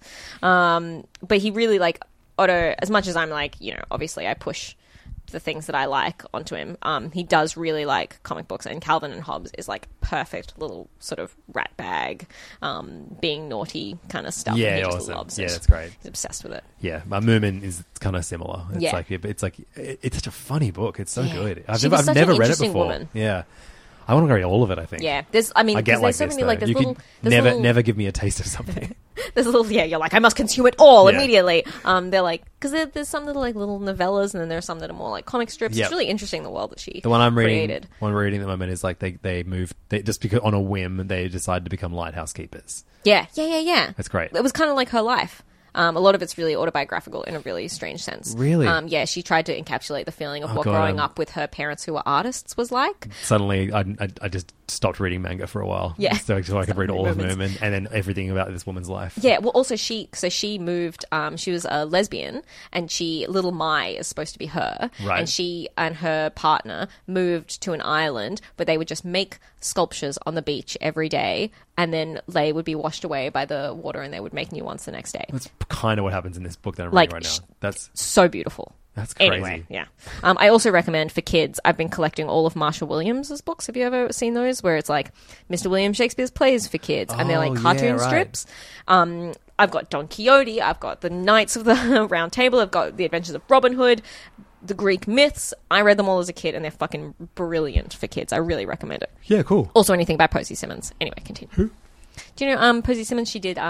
But he really, Otto, as much as I'm obviously I push the things that I like onto him, he does really like comic books, and Calvin and Hobbes is perfect little sort of rat bag, being naughty kind of stuff. Yeah, he just awesome. loves Yeah, it. that's great. He's obsessed with it. Yeah, my Moomin is kind of similar. It's it's such a funny book. It's so good. I've never read it before. Woman. Yeah. I want to read all of it, I think. Yeah. I get there's so this, many, though. You could never give me a taste of something. There's a little, you're like, I must consume it all immediately. They're because there's some that are little novellas, and then there are some that are more comic strips. It's really interesting, the world that she The one I'm reading, created. one I'm reading at the moment is they moved, just because on a whim, they decided to become lighthouse keepers. Yeah. That's great. It was kind of like her life. A lot of it's really autobiographical in a really strange sense. Really? Yeah, she tried to encapsulate the feeling of what growing up with her parents who were artists was like. Suddenly, I just stopped reading manga for a while. Yeah. So I could read all of Moomin and then everything about this woman's life. Yeah, well, also she moved, she was a lesbian, and Little Mai is supposed to be her. Right. And she and her partner moved to an island where they would just make sculptures on the beach every day, and then they would be washed away by the water, and they would make new ones the next day. That's kind of what happens in this book that I'm reading right now. That's so beautiful. That's crazy. Anyway, yeah. I also recommend for kids, I've been collecting all of Marsha Williams' books. Have you ever seen those? Where it's Mr. William Shakespeare's plays for kids, and they're cartoon strips. I've got Don Quixote, I've got the Knights of the Round Table, I've got The Adventures of Robin Hood, the Greek myths. I read them all as a kid, and they're fucking brilliant for kids. I really recommend it. Yeah, cool. Also anything by Posey Simmons. Anyway, continue. Who? Do you know Posey Simmons? She did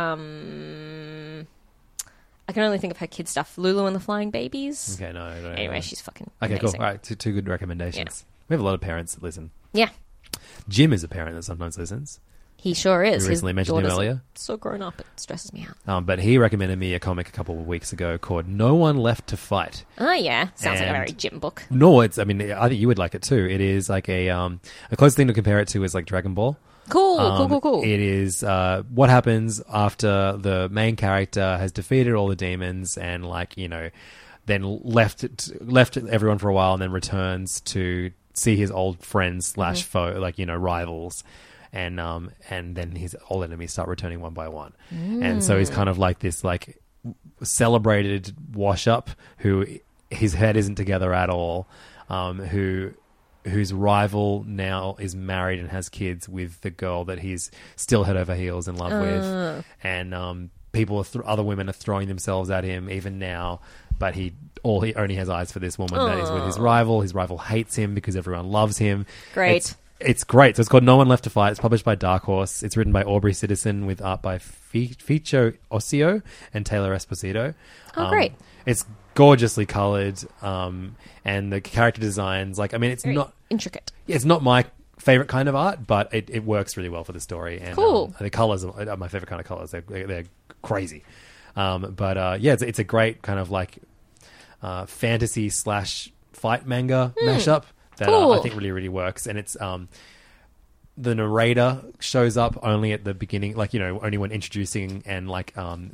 I can only think of her kid stuff. Lulu and the Flying Babies. Okay, no. I don't anyway, know. she's fucking okay, amazing. Cool. All right, two good recommendations. Yeah. We have a lot of parents that listen. Yeah. Jim is a parent that sometimes listens. He sure is. We recently mentioned him earlier. So grown up, it stresses me out. But he recommended me a comic a couple of weeks ago called No One Left to Fight. Oh, yeah. Sounds like a very Jim book. No, I think you would like it too. It is like a close thing to compare it to is like Dragon Ball. Cool. It is what happens after the main character has defeated all the demons and then left everyone for a while and then returns to see his old friends / foe, rivals. And then his old enemies start returning one by one. And so he's kind of like this celebrated wash up who his head isn't together at all, whose rival now is married and has kids with the girl that he's still head over heels in love with. And other women are throwing themselves at him even now, but he only has eyes for this woman that is with his rival. His rival hates him because everyone loves him. Great. It's great. So it's called No One Left to Fight. It's published by Dark Horse. It's written by Aubrey Citizen with art by Ficho Ossio and Taylor Esposito. Oh, great. It's gorgeously coloured, and the character designs, it's very not intricate. It's not my favourite kind of art, but it works really well for the story. And, cool. The colours are my favourite kind of colours. They're crazy. It's a great kind of fantasy / fight manga mashup that I think really, really works. And it's the narrator shows up only at the beginning, like, you know, only when introducing and like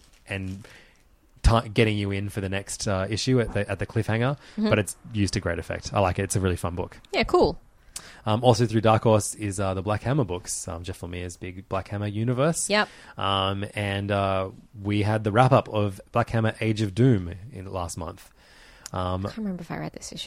getting you in for the next issue at the cliffhanger, but it's used to great effect. I like it. It's a really fun book. Yeah, cool. Also through Dark Horse is the Black Hammer books, Jeff Lemire's big Black Hammer universe. Yep. And we had the wrap-up of Black Hammer Age of Doom in last month. I can't remember if I read this issue.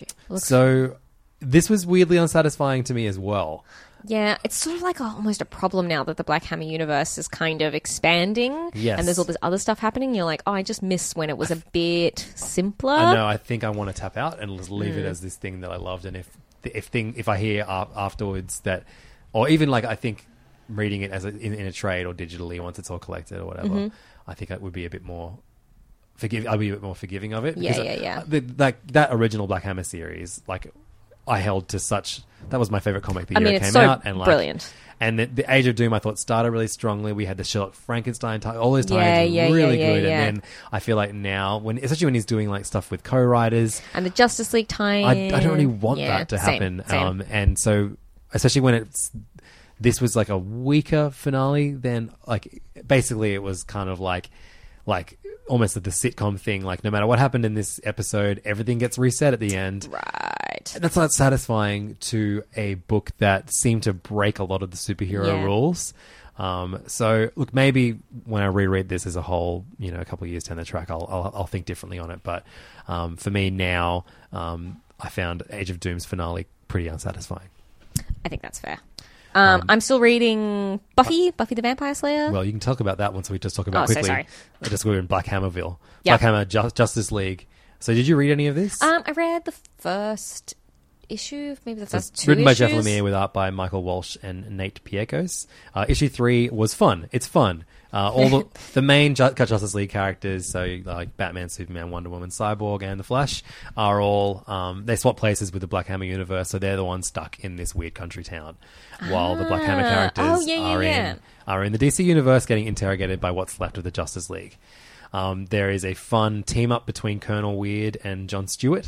This was weirdly unsatisfying to me as well. Yeah, it's sort of like almost a problem now that the Black Hammer universe is kind of expanding. Yes. And there's all this other stuff happening. You're like, oh, I just miss when it was a bit simpler. I know. I think I want to tap out and just leave it as this thing that I loved. And if I hear afterwards that, or even like I think reading it as in a trade or digitally once it's all collected or whatever, I think I would be a bit more I'll be a bit more forgiving of it. Yeah. Like that original Black Hammer series, like I held to such. That was my favorite comic the year it came out, and like brilliant. And the Age of Doom, I thought started really strongly. We had the Sherlock Frankenstein, all those tie-ins were really good. And then I feel like now, especially when he's doing like stuff with co-writers and the Justice League tie-in, I don't really want that to happen. Same. And so, especially when this was like a weaker finale than like basically it was kind of like almost the sitcom thing, like no matter what happened in this episode, everything gets reset at the end. Right. And that's not satisfying to a book that seemed to break a lot of the superhero rules. So look, maybe when I reread this as a whole, you know, a couple of years down the track, I'll think differently on it. But for me now, I found Age of Doom's finale pretty unsatisfying. I think that's fair. I'm still reading Buffy the Vampire Slayer. Well, you can talk about that once we just talk about quickly. So sorry. We're in Black Hammerville. Yep. Black Hammer Justice League. So did you read any of this? I read the first issue, maybe the first two written issues. By Jeff Lemire with art by Michael Walsh and Nate Piekos. Issue 3 was fun. It's fun. All the main Justice League characters, so like Batman, Superman, Wonder Woman, Cyborg, and the Flash, are all they swap places with the Black Hammer universe, so they're the ones stuck in this weird country town, while the Black Hammer characters are in the DC universe, getting interrogated by what's left of the Justice League. There is a fun team up between Colonel Weird and Jon Stewart,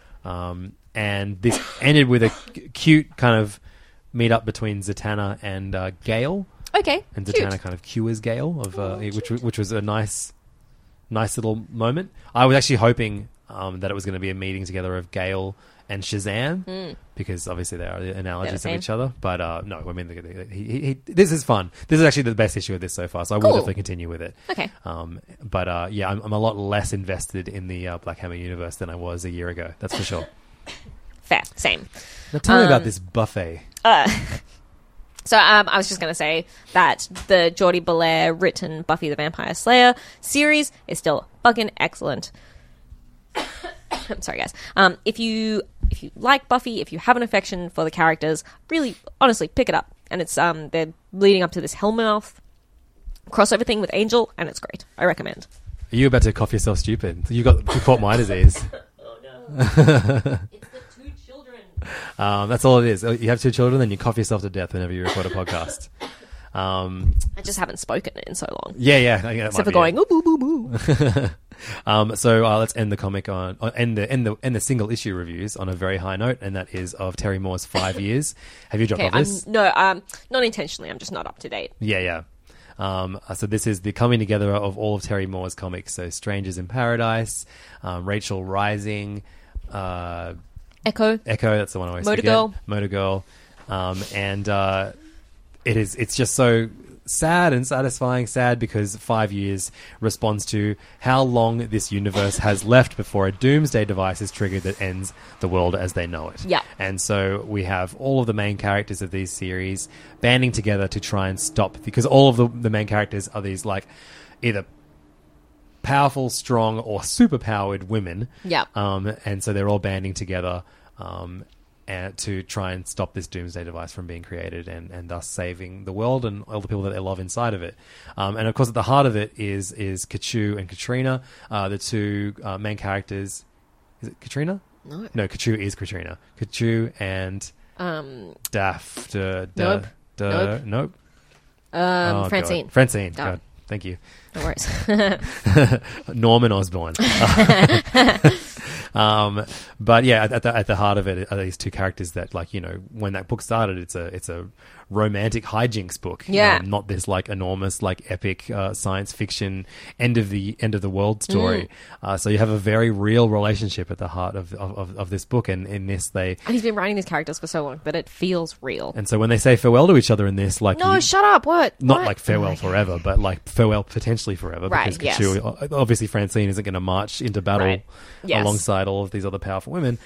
and this ended with a cute kind of meet up between Zatanna and Gale. Okay, and cute. Zatanna kind of cures Gale, which was a nice little moment. I was actually hoping that it was going to be a meeting together of Gale and Shazam, because obviously they are the analogies of each other. But no, I mean, this is fun. This is actually the best issue of this so far, so I will definitely continue with it. Okay. But yeah, I'm a lot less invested in the Black Hammer universe than I was a year ago. That's for sure. Fair, same. Now tell me about this buffet. So I was just going to say that the Jordie Bellaire written Buffy the Vampire Slayer series is still fucking excellent. I'm sorry, guys. If you like Buffy, if you have an affection for the characters, really, honestly, pick it up. And it's they're leading up to this Hellmouth crossover thing with Angel, and it's great. I recommend. Are you about to cough yourself stupid? You caught my disease. Oh no! It's the 2 children. That's all it is. You have 2 children, then you cough yourself to death whenever you record a podcast. I just haven't spoken it in so long. Yeah. Except for going, ooh, boo, boo, boo. So let's end the comic end the single issue reviews on a very high note, and that is of Terry Moore's 5 years. Have you dropped off this? No, not intentionally. I'm just not up to date. Yeah. So this is the coming together of all of Terry Moore's comics. So Strangers in Paradise, Rachel Rising, Echo. That's the one I always Motor forget. Girl. Motor Girl. And it's just so sad and satisfying. Sad because 5 years responds to how long this universe has left before a doomsday device is triggered that ends the world as they know it. Yeah. And so we have all of the main characters of these series banding together to try and stop, because all of the main characters are these like either powerful, strong, or superpowered women. Yeah. And so they're all banding together and to try and stop this doomsday device from being created, and thus saving the world and all the people that they love inside of it. And of course, at the heart of it is Kachu and Katrina, the 2 main characters. Is it Katrina? No, Kachu is Katrina. Kachu and Daft. Nope. Francine. God. Francine. God, thank you. No worries. Norman Osborn. But yeah, at the heart of it are these two characters that, like, you know, when that book started, it's a romantic hijinks book. Not this like enormous, like epic science fiction end of the world story. So you have a very real relationship at the heart of this book, and in this and he's been writing these characters for so long that it feels real. And so when they say farewell to each other in this, like, shut up, what? Not like farewell forever, but like farewell potentially forever, right, because Khonshu, obviously Francine isn't going to march into battle alongside all of these other powerful women.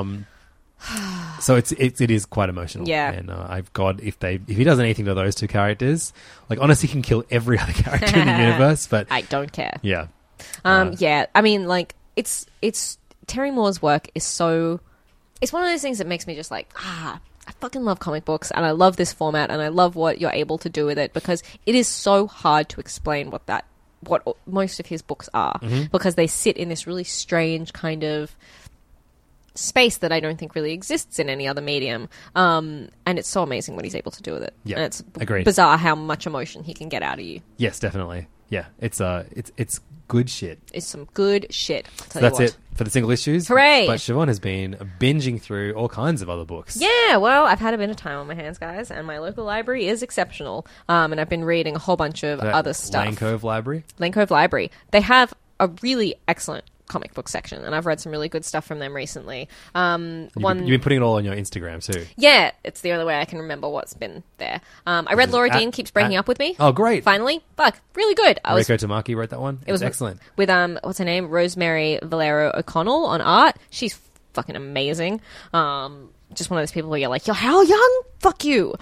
So it is quite emotional. Yeah. And if he does anything to those two characters, like, honestly, he can kill every other character in the universe, but I don't care. Yeah. Yeah. I mean, like, it's Terry Moore's work is so, it's one of those things that makes me just like, I fucking love comic books, and I love this format, and I love what you're able to do with it, because it is so hard to explain what most of his books are, because they sit in this really strange kind of space that I don't think really exists in any other medium. And it's so amazing what he's able to do with it. Yeah, and it's agreed. Bizarre how much emotion he can get out of you. Yes, definitely. Yeah, it's good shit. It's some good shit. So that's it for the single issues. Hooray! But Siobhan has been binging through all kinds of other books. Yeah, well, I've had a bit of time on my hands, guys, and my local library is exceptional. And I've been reading a whole bunch of other stuff. Lane Cove Library? Lane Cove Library. They have a really excellent comic book section, and I've read some really good stuff from them recently. You've been putting it all on your Instagram too. Yeah, it's the only way I can remember what's been there. I read Laura Dean Keeps Breaking Up With Me. Oh, great. Finally. Fuck, really good. Rico Tamaki wrote that one. It was excellent. With, what's her name? Rosemary Valero O'Connell on art. She's fucking amazing. Just one of those people where you're like, you're how young? Fuck you.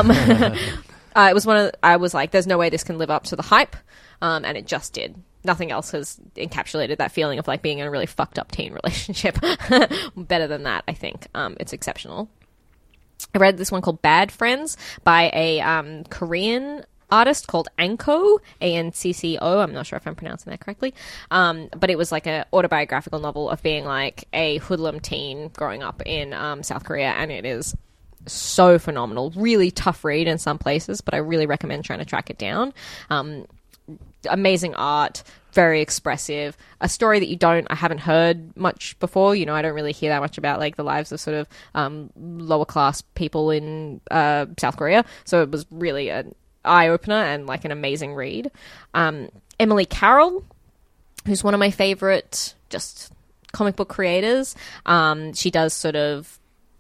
It was I was like, there's no way this can live up to the hype. And it just did. Nothing else has encapsulated that feeling of like being in a really fucked up teen relationship better than that, I think. It's exceptional. I read this one called Bad Friends by a Korean artist called Anko, A-N-C-C-O. I'm not sure if I'm pronouncing that correctly. But it was like an autobiographical novel of being like a hoodlum teen growing up in South Korea, and it is so phenomenal. Really tough read in some places, but I really recommend trying to track it down. Amazing art, very expressive, a story that I haven't heard much before. You know, I don't really hear that much about like the lives of sort of lower class people in South Korea. So it was really an eye-opener and like an amazing read. Emily Carroll, who's one of my favorite just comic book creators. She does sort of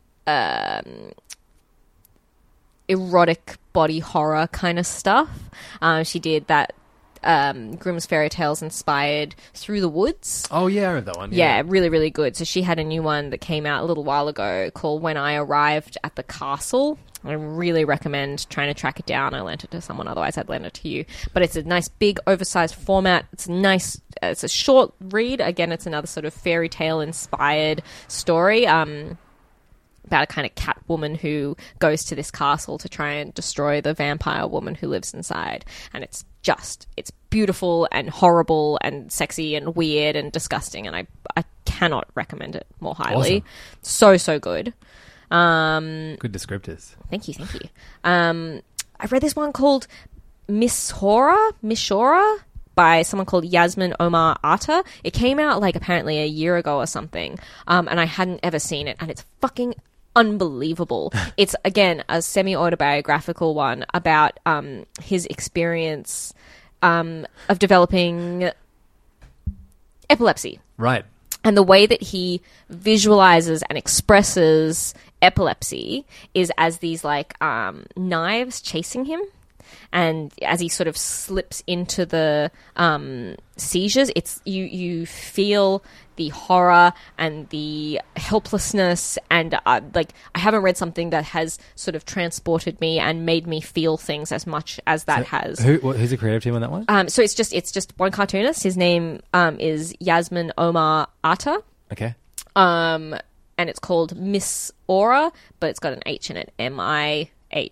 erotic body horror kind of stuff. She did that Grimm's Fairy Tales inspired Through the Woods. Oh yeah, I remember that one. Yeah, really, really good. So she had a new one that came out a little while ago called When I Arrived at the Castle. I really recommend trying to track it down. I lent it to someone, otherwise I'd lend it to you. But it's a nice big oversized format. It's nice. It's a short read. Again, it's another sort of fairy tale inspired story. About a kind of cat woman who goes to this castle to try and destroy the vampire woman who lives inside. And it's beautiful and horrible and sexy and weird and disgusting. And I cannot recommend it more highly. Awesome. So good. Good descriptors. Thank you. I read this one called Mishora by someone called Yasmin Omar Atta. It came out like apparently a year ago or something. And I hadn't ever seen it. And it's fucking unbelievable. It's again a semi-autobiographical one about his experience of developing epilepsy. Right. And the way that he visualizes and expresses epilepsy is as these like knives chasing him. And as he sort of slips into the seizures, it's you feel the horror and the helplessness, and like I haven't read something that has sort of transported me and made me feel things as much as that has. Who's the creative team on that one? So it's just one cartoonist. His name is Yasmin Omar Atta. Okay. And it's called Miss Aura, but it's got an H in it. Mihau.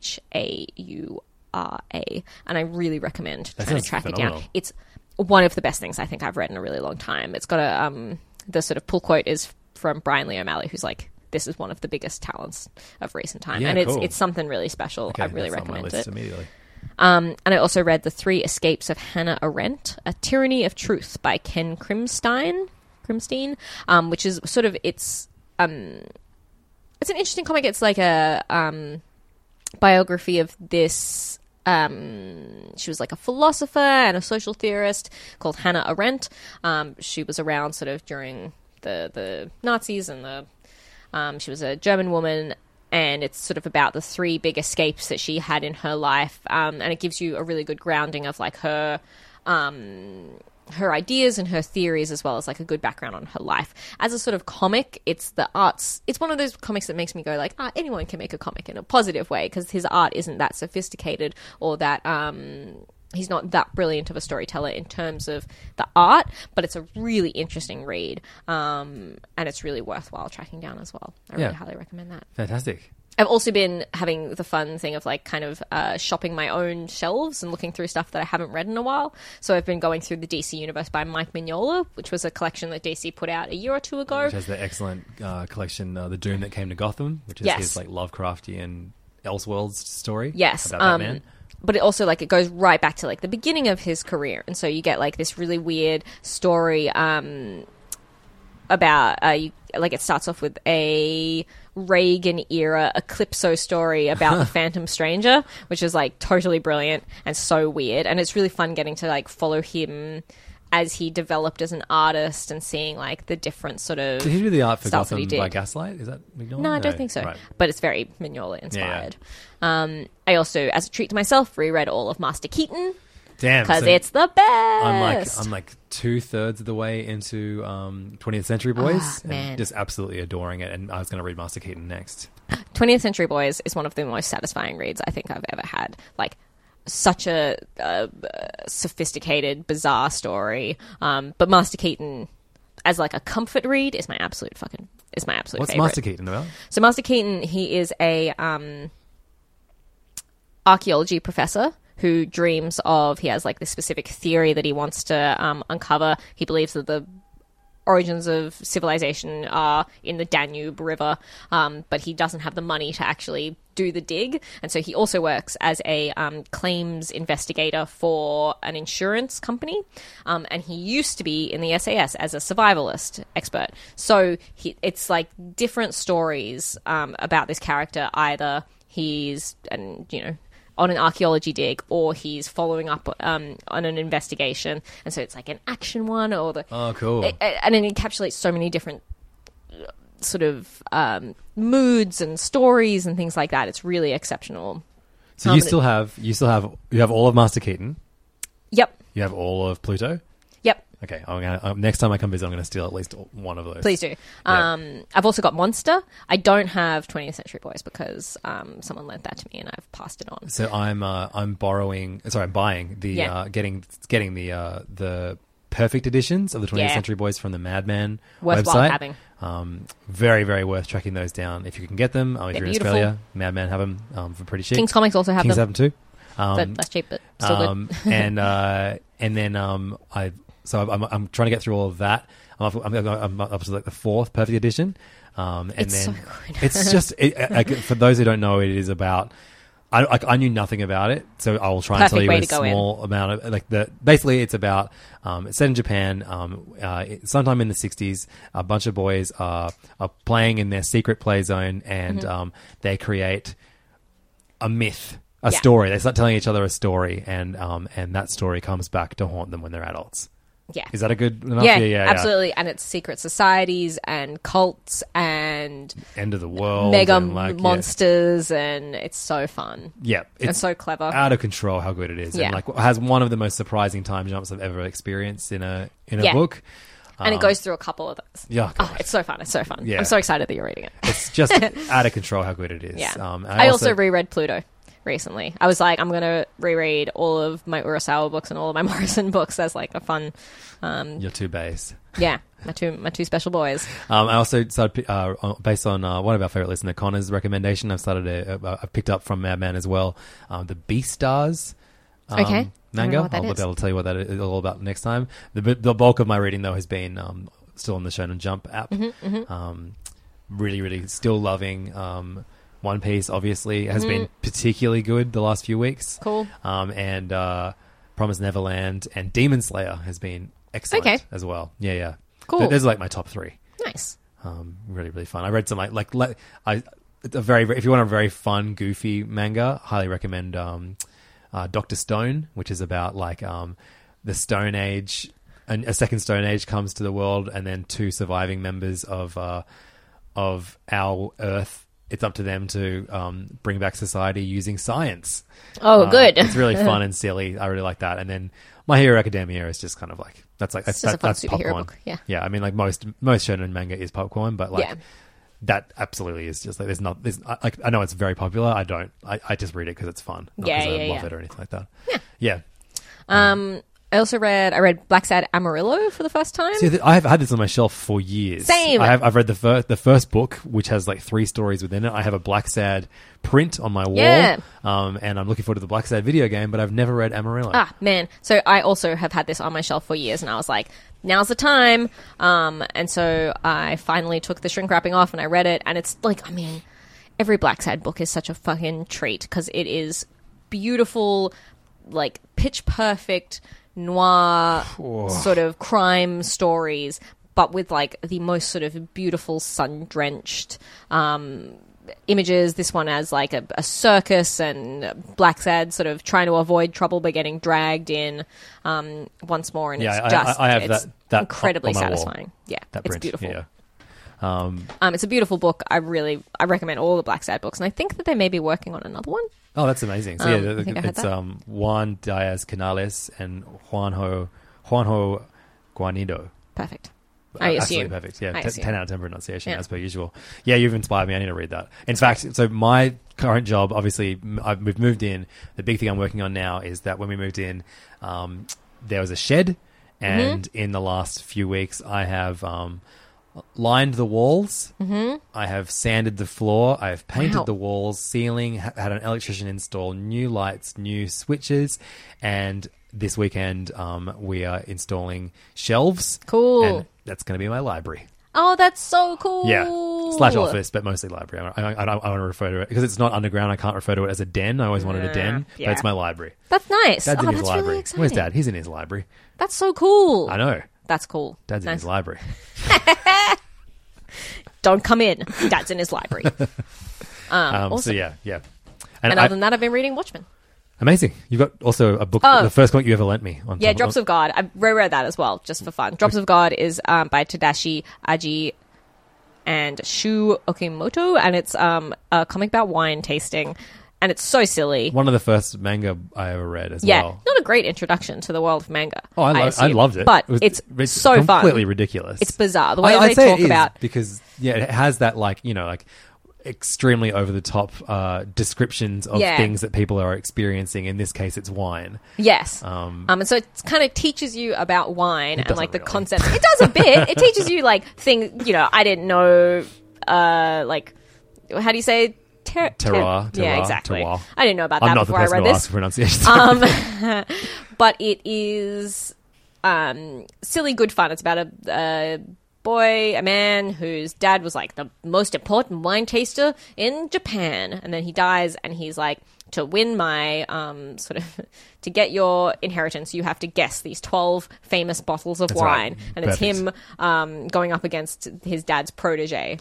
And I really recommend trying to track it down. It's one of the best things I think I've read in a really long time. It's got the sort of pull quote is from Brian Lee O'Malley, who's like, this is one of the biggest talents of recent time. Yeah, and cool. it's something really special. Okay, I really that's recommend on my list it. Immediately. And I also read The 3 Escapes of Hannah Arendt, A Tyranny of Truth by Ken Krimstein. Krimstein, which is sort of it's an interesting comic. It's like a biography of this. She was like a philosopher and a social theorist called Hannah Arendt. She was around sort of during the Nazis and she was a German woman. And it's sort of about the 3 big escapes that she had in her life. And it gives you a really good grounding of like her ideas and her theories, as well as like a good background on her life. As a sort of comic, it's one of those comics that makes me go like, anyone can make a comic in a positive way, because his art isn't that sophisticated or that he's not that brilliant of a storyteller in terms of the art, but it's a really interesting read, and it's really worthwhile tracking down as well. I really highly recommend that. Fantastic. I've also been having the fun thing of like kind of shopping my own shelves and looking through stuff that I haven't read in a while. So I've been going through the DC Universe by Mike Mignola, which was a collection that DC put out a year or 2 ago. Which has the excellent collection, The Doom That Came to Gotham, which is his like Lovecraftian Elseworlds story. Yes. About Batman. But it also like it goes right back to like the beginning of his career, and so you get like this really weird story about like it starts off with a Reagan era Eclipso story about the Phantom Stranger, which is like totally brilliant and so weird, and it's really fun getting to like follow him as he developed as an artist and seeing like the different sort of. Did he do the art for Gotham by Gaslight? Is that Mignola? No, I don't think so. Right. But it's very Mignola inspired. Yeah. I also, as a treat to myself, reread all of Master Keaton. Damn, because it's the best. I'm like 2/3 of the way into 20th Century Boys, and just absolutely adoring it. And I was going to read Master Keaton next. 20th Century Boys is one of the most satisfying reads I think I've ever had. Like, such a sophisticated, bizarre story. But Master Keaton, as like a comfort read, is my absolute favorite. What's Master Keaton about? So Master Keaton, he is a archaeology professor who dreams of, he has like this specific theory that he wants to uncover. He believes that the origins of civilization are in the Danube River, but he doesn't have the money to actually do the dig, and so he also works as a claims investigator for an insurance company, and he used to be in the SAS as a survivalist expert. So it's like different stories about this character. Either he's on an archaeology dig, or he's following up on an investigation, and so it's like an action one, or the cool, and it encapsulates so many different sort of moods and stories and things like that. It's really exceptional. So you have all of Master Keaton. Yep. You have all of Pluto. Yep. Okay, I'm gonna next time I come visit, I'm gonna steal at least one of those. Please do. Yeah. I've also got Monster. I don't have 20th Century Boys because someone lent that to me and I've passed it on. So I'm buying the getting the perfect editions of the 20th Century Boys from the Madman worthwhile website. Having. Very, very worth tracking those down if you can get them. If you're in Australia, Madman have them for pretty cheap. King's Comics also have King's them. have them too. But less cheap, but still good. and then I'm trying to get through all of that. I'm up to like the 4th perfect edition. It's so good. It's just for those who don't know, it is about. I knew nothing about it, so I will try and tell you a small amount of basically it's about it's set in Japan. Sometime in the 60s, a bunch of boys are playing in their secret play zone, and they create a myth. A story. They start telling each other a story, and that story comes back to haunt them when they're adults. Yeah. Is that a good enough? Yeah, absolutely. And it's secret societies and cults and end of the world, mega monsters, and it's so fun. Yeah, it's so clever, out of control how good it is. Yeah. And has one of the most surprising time jumps I've ever experienced in a book. And it goes through a couple of those. Yeah, it's so fun. It's so fun. Yeah. I'm so excited that you're reading it. It's just out of control how good it is. Yeah. I also reread Pluto recently. I was like, I'm going to reread all of my Urasawa books and all of my Morrison books as like a fun... Your two bays. Yeah, my two special boys. I also started, based on one of our favourite listener, Connor's recommendation, I've picked up from Madman as well, the Beastars manga. I'll be able to tell you what that is all about next time. The bulk of my reading, though, has been still on the Shonen Jump app. Really, really still loving... One Piece, obviously, has been particularly good the last few weeks. Cool. And Promised Neverland and Demon Slayer has been excellent as well. Yeah. Cool. Those are like my top 3. Nice. Really, really fun. I read some it's a very, if you want a very fun, goofy manga, highly recommend Dr. Stone, which is about like the Stone Age, and a second Stone Age comes to the world, and then 2 surviving members of our Earth. It's up to them to bring back society using science. Oh, good. It's really fun and silly. I really like that. And then My Hero Academia is just kind of like that's just a fun that's superhero popcorn. book. Yeah. Yeah. I mean, like most shonen manga is popcorn, but like that absolutely is just like there's like I know it's very popular. I just read it because it's fun. Not because I love it or anything like that. Yeah. I read Black Sad Amarillo for the first time. See, I have had this on my shelf for years. Same. I've read the first book, which has like 3 stories within it. I have a Black Sad print on my wall, and I'm looking forward to the Black Sad video game, but I've never read Amarillo. Ah, man. So I also have had this on my shelf for years, and I was like, now's the time. And so I finally took the shrink wrapping off, and I read it, and it's like, I mean, every Black Sad book is such a fucking treat, because it is beautiful, like pitch perfect noir sort of crime stories, but with like the most sort of beautiful sun-drenched images. This one has like a circus, and Black Sad sort of trying to avoid trouble by getting dragged in once more, and I have that incredibly on my satisfying wall. Yeah, that it's print. beautiful. Yeah. It's a beautiful book. I recommend all the Black Sad books, and I think that they may be working on another one. Oh, that's amazing. So it's Juan Diaz Canales and Juanjo Guanido. Perfect. I assume. Absolutely perfect. Yeah, 10 out of 10 pronunciation as per usual. Yeah, you've inspired me. I need to read that. In fact, so my current job, obviously, we've moved in. The big thing I'm working on now is that when we moved in, there was a shed, and in the last few weeks, I have lined the walls. I have sanded the floor. I have painted the walls, ceiling, had an electrician install new lights, new switches, and this weekend we are installing shelves. Cool. And that's going to be my library. Oh, that's so cool. Yeah. / office, but mostly library. I don't want to refer to it because it's not underground. I can't refer to it as a den. I always wanted a den, but it's my library. That's nice. Dad's in his that's library. Really exciting. Where's Dad? He's in his library. That's so cool. I know. That's cool. Dad's in his library. Don't come in. Dad's in his library. Awesome. So yeah. And other than that, I've been reading Watchmen. Amazing. You've got also a book, the first book you ever lent me. Drops of God. I reread that as well, just for fun. Drops of God is by Tadashi Aji and Shu Okimoto, and it's a comic about wine tasting, and it's so silly. One of the first manga I ever read as well. Yeah, not a great introduction to the world of manga. Oh, I loved it. But it's so fun. Completely ridiculous. It's bizarre. The way they talk about... Because, it has that, extremely over-the-top descriptions of things that people are experiencing. In this case, it's wine. Yes. And so it kind of teaches you about wine and, the really. concept. It does a bit. It teaches you, things, I didn't know, how do you say... Terroir. Yeah, exactly. Terroir. I didn't know about that before I read this. Pronunciation. But it is silly, good fun. It's about a man whose dad was the most important wine taster in Japan, and then he dies, and he's like, to win my to get your inheritance, you have to guess these 12 famous bottles of wine, and Perfect. it's him going up against his dad's protege.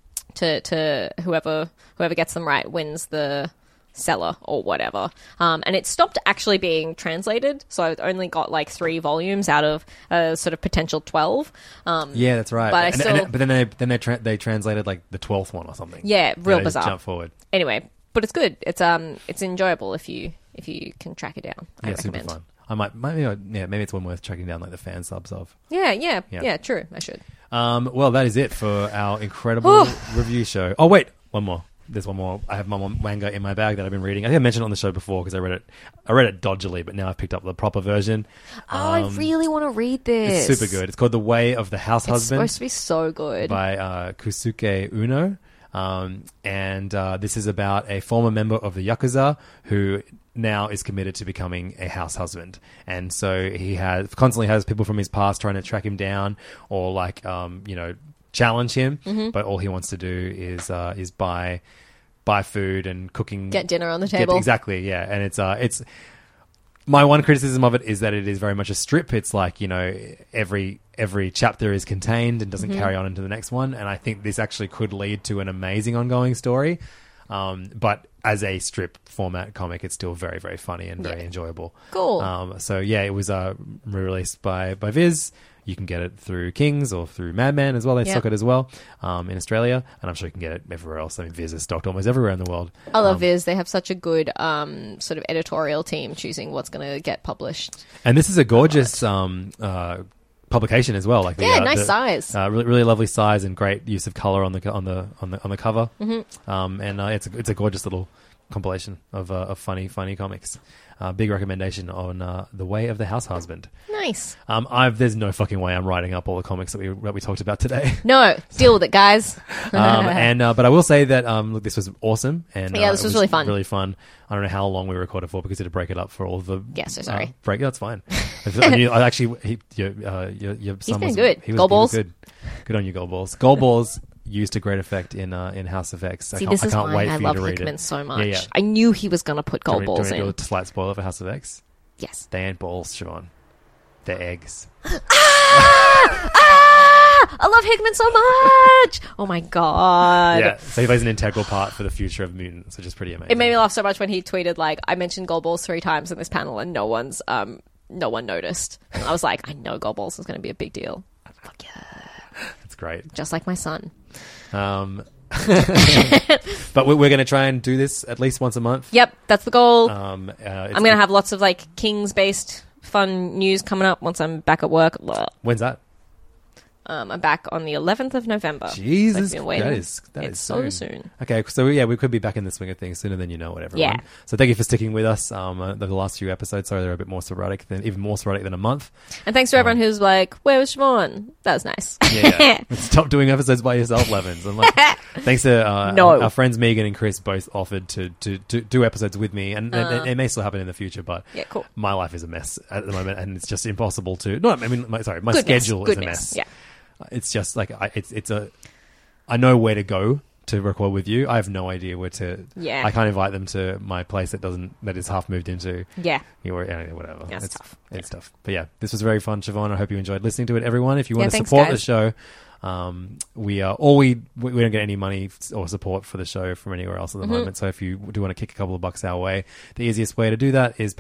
To whoever gets them right wins the cellar or whatever. And it stopped actually being translated, so I've only got 3 volumes out of a sort of potential 12. Yeah, that's right. But but then they translated the 12th one or something. Yeah, real bizarre. Jump forward. Anyway, but it's good. It's enjoyable if you can track it down. I recommend. Super fun. I might maybe it's one worth tracking down the fan subs of. Yeah, true. I should. Well, that is it for our incredible review show. Oh, wait, one more. There's one more. I have one more manga in my bag that I've been reading. I think I mentioned it on the show before because I read it dodgily, but now I've picked up the proper version. I really want to read this. It's super good. It's called The Way of the House Husband. It's supposed to be so good. By Kusuke Uno. And this is about a former member of the Yakuza who now is committed to becoming a house husband, and so he constantly has people from his past trying to track him down or challenge him, but all he wants to do is buy food and cooking, get dinner on the table. Exactly, yeah. And it's my one criticism of it is that it is very much a strip. It's every every chapter is contained and doesn't carry on into the next one. And I think this actually could lead to an amazing ongoing story. But as a strip format comic, it's still very, very funny and very enjoyable. Cool. So yeah, it was re-released by Viz. You can get it through Kings or through Madman as well. They stock it as well in Australia, and I'm sure you can get it everywhere else. I mean, Viz is stocked almost everywhere in the world. I love Viz. They have such a good sort of editorial team choosing what's going to get published. And this is a gorgeous publication as well. Like nice size. Really, really lovely size and great use of color on the cover. And it's a gorgeous little compilation of funny comics. Big recommendation on The Way of the House Husband. Nice. There's no fucking way I'm writing up all the comics that we talked about today. No, deal with it, guys. But I will say that look, this was awesome, and this was really fun. Really fun. I don't know how long we recorded for because we had to break it up for all the. Yeah, so sorry. That's fine. I actually, your son was good. He was Goldballs. Good on you, Goldballs. Goldballs used to great effect in House of X. See, this is why I love Hickman so much. Yeah. I knew he was going to put Goldballs in. Do a slight spoiler for House of X? Yes. They ain't balls, Siobhan. They're eggs. I love Hickman so much. Oh my god. Yeah, so he plays an integral part for the future of mutants, which is pretty amazing. It made me laugh so much when he tweeted like, I mentioned Goldballs 3 times in this panel and no one noticed. And I was like, I know Goldballs is going to be a big deal. Fuck yeah. That's great. Just like my son. But we're going to try and do this at least once a month. Yep, that's the goal. I'm going to have lots of like Kings-based fun news coming up once I'm back at work. When's that? I'm back on the 11th of November. Jesus, that is so soon. Okay, so yeah, we could be back in the swing of things sooner than you know, everyone. Yeah. So thank you for sticking with us the last few episodes. Sorry, they're a bit more sporadic even more sporadic than a month. And thanks to everyone who's like, where was Siobhan? That was nice. Yeah. Stop doing episodes by yourself, Levins. And like, thanks to our friends Megan and Chris both offered to do episodes with me, and it may still happen in the future, but cool. My life is a mess at the moment, and it's just impossible to. No, I mean, my schedule is a mess. Yeah. It's just like I know where to go to record with you. I have no idea where to. Yeah. I can't invite them to my place that is half moved into. Yeah. Whatever. Yeah, it's tough. It's tough. But yeah, this was very fun, Siobhan. I hope you enjoyed listening to it, everyone. If you want to support the show, we don't get any money or support for the show from anywhere else at the moment. So if you do want to kick a couple of bucks our way, the easiest way to do that is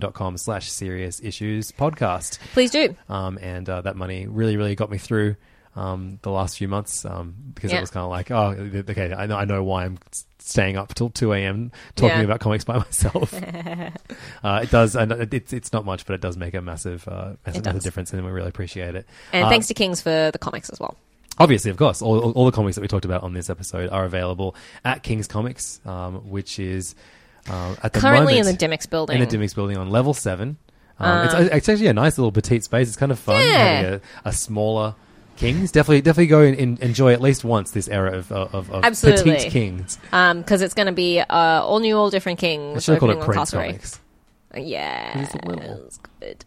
patreon.com/seriousisyouspodcast. Please do. And that money really, really got me through the last few months because it was kind of like, okay, I know why I'm staying up till 2 a.m. talking about comics by myself. It does, and it's not much, but it does make a massive difference, and we really appreciate it. And thanks to Kings for the comics as well. Obviously, of course, all the comics that we talked about on this episode are available at King's Comics, which is at the currently moment, in the Dimmicks building. In the Dimmicks building on level 7. It's actually a nice little petite space. It's kind of fun having a smaller Kings. Definitely go and enjoy at least once this era of petite Kings. Because it's going to be all new, all different Kings. I should have called it Prince Comics. Yeah, it's good.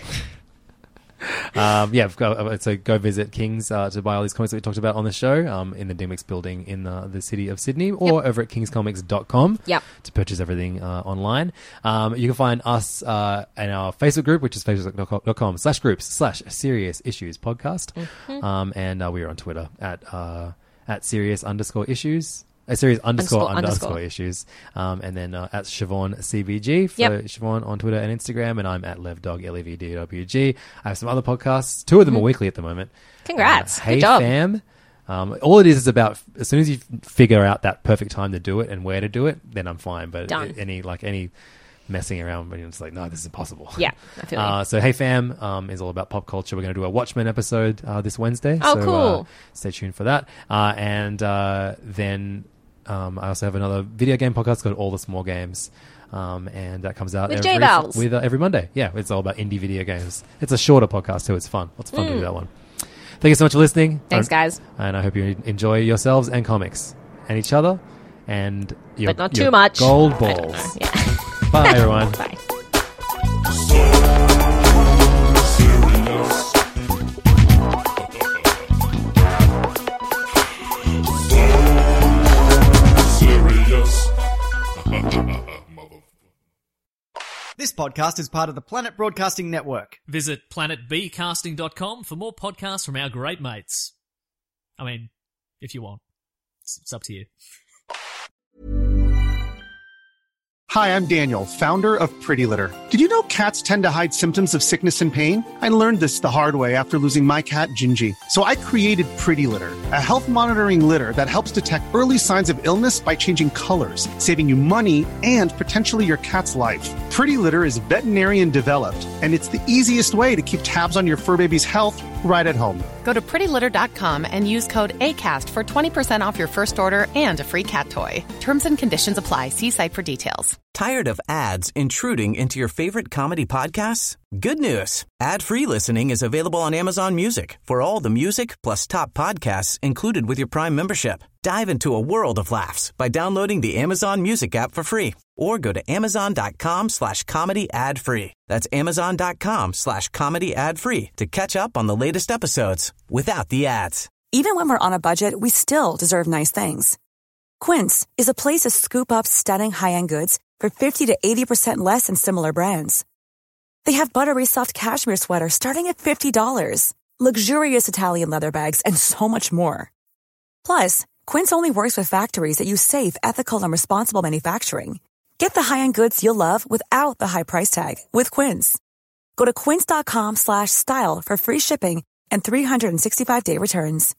So go visit Kings to buy all these comics that we talked about on the show in the Dimmicks building in the city of Sydney, or over at kingscomics.com to purchase everything online. You can find us in our Facebook group, which is facebook.com/groups/Serious Issues Podcast. And we are on Twitter at serious_issues. Serious _ issues. And then at Siobhan CBG for Siobhan on Twitter and Instagram. And I'm at LevDog, LEVDWG. I have some other podcasts. 2 of them are weekly at the moment. Congrats. Hey Good job. Fam. All it is about, as soon as you figure out that perfect time to do it and where to do it, then I'm fine. But any messing around, it's like, no, this is impossible. Yeah, I feel you. So Hey Fam is all about pop culture. We're going to do a Watchmen episode this Wednesday. Oh, cool. Stay tuned for that. And then I also have another video game podcast called All the Small Games. And that comes out every Monday. Yeah, it's all about indie video games. It's a shorter podcast, so it's fun. Lots of fun to do that one. Thank you so much for listening. Thanks, guys. And I hope you enjoy yourselves and comics and each other and your, but not too much. Gold balls. Yeah. Bye, everyone. Bye. This podcast is part of the Planet Broadcasting Network. Visit planetbcasting.com for more podcasts from our great mates. I mean, if you want. It's up to you. Hi, I'm Daniel, founder of Pretty Litter. Did you know cats tend to hide symptoms of sickness and pain? I learned this the hard way after losing my cat, Gingy. So I created Pretty Litter, a health monitoring litter that helps detect early signs of illness by changing colors, saving you money and potentially your cat's life. Pretty Litter is veterinarian developed, and it's the easiest way to keep tabs on your fur baby's health right at home. Go to prettylitter.com and use code ACAST for 20% off your first order and a free cat toy. Terms and conditions apply. See site for details. Tired of ads intruding into your favorite comedy podcasts? Good news. Ad-free listening is available on Amazon Music for all the music plus top podcasts included with your Prime membership. Dive into a world of laughs by downloading the Amazon Music app for free or go to amazon.com/comedy ad-free. That's amazon.com/comedy ad-free to catch up on the latest episodes without the ads. Even when we're on a budget, we still deserve nice things. Quince is a place to scoop up stunning high-end goods for 50 to 80% less than similar brands. They have buttery soft cashmere sweaters starting at $50, luxurious Italian leather bags, and so much more. Plus, Quince only works with factories that use safe, ethical, and responsible manufacturing. Get the high-end goods you'll love without the high price tag with Quince. Go to quince.com/style for free shipping and 365-day returns.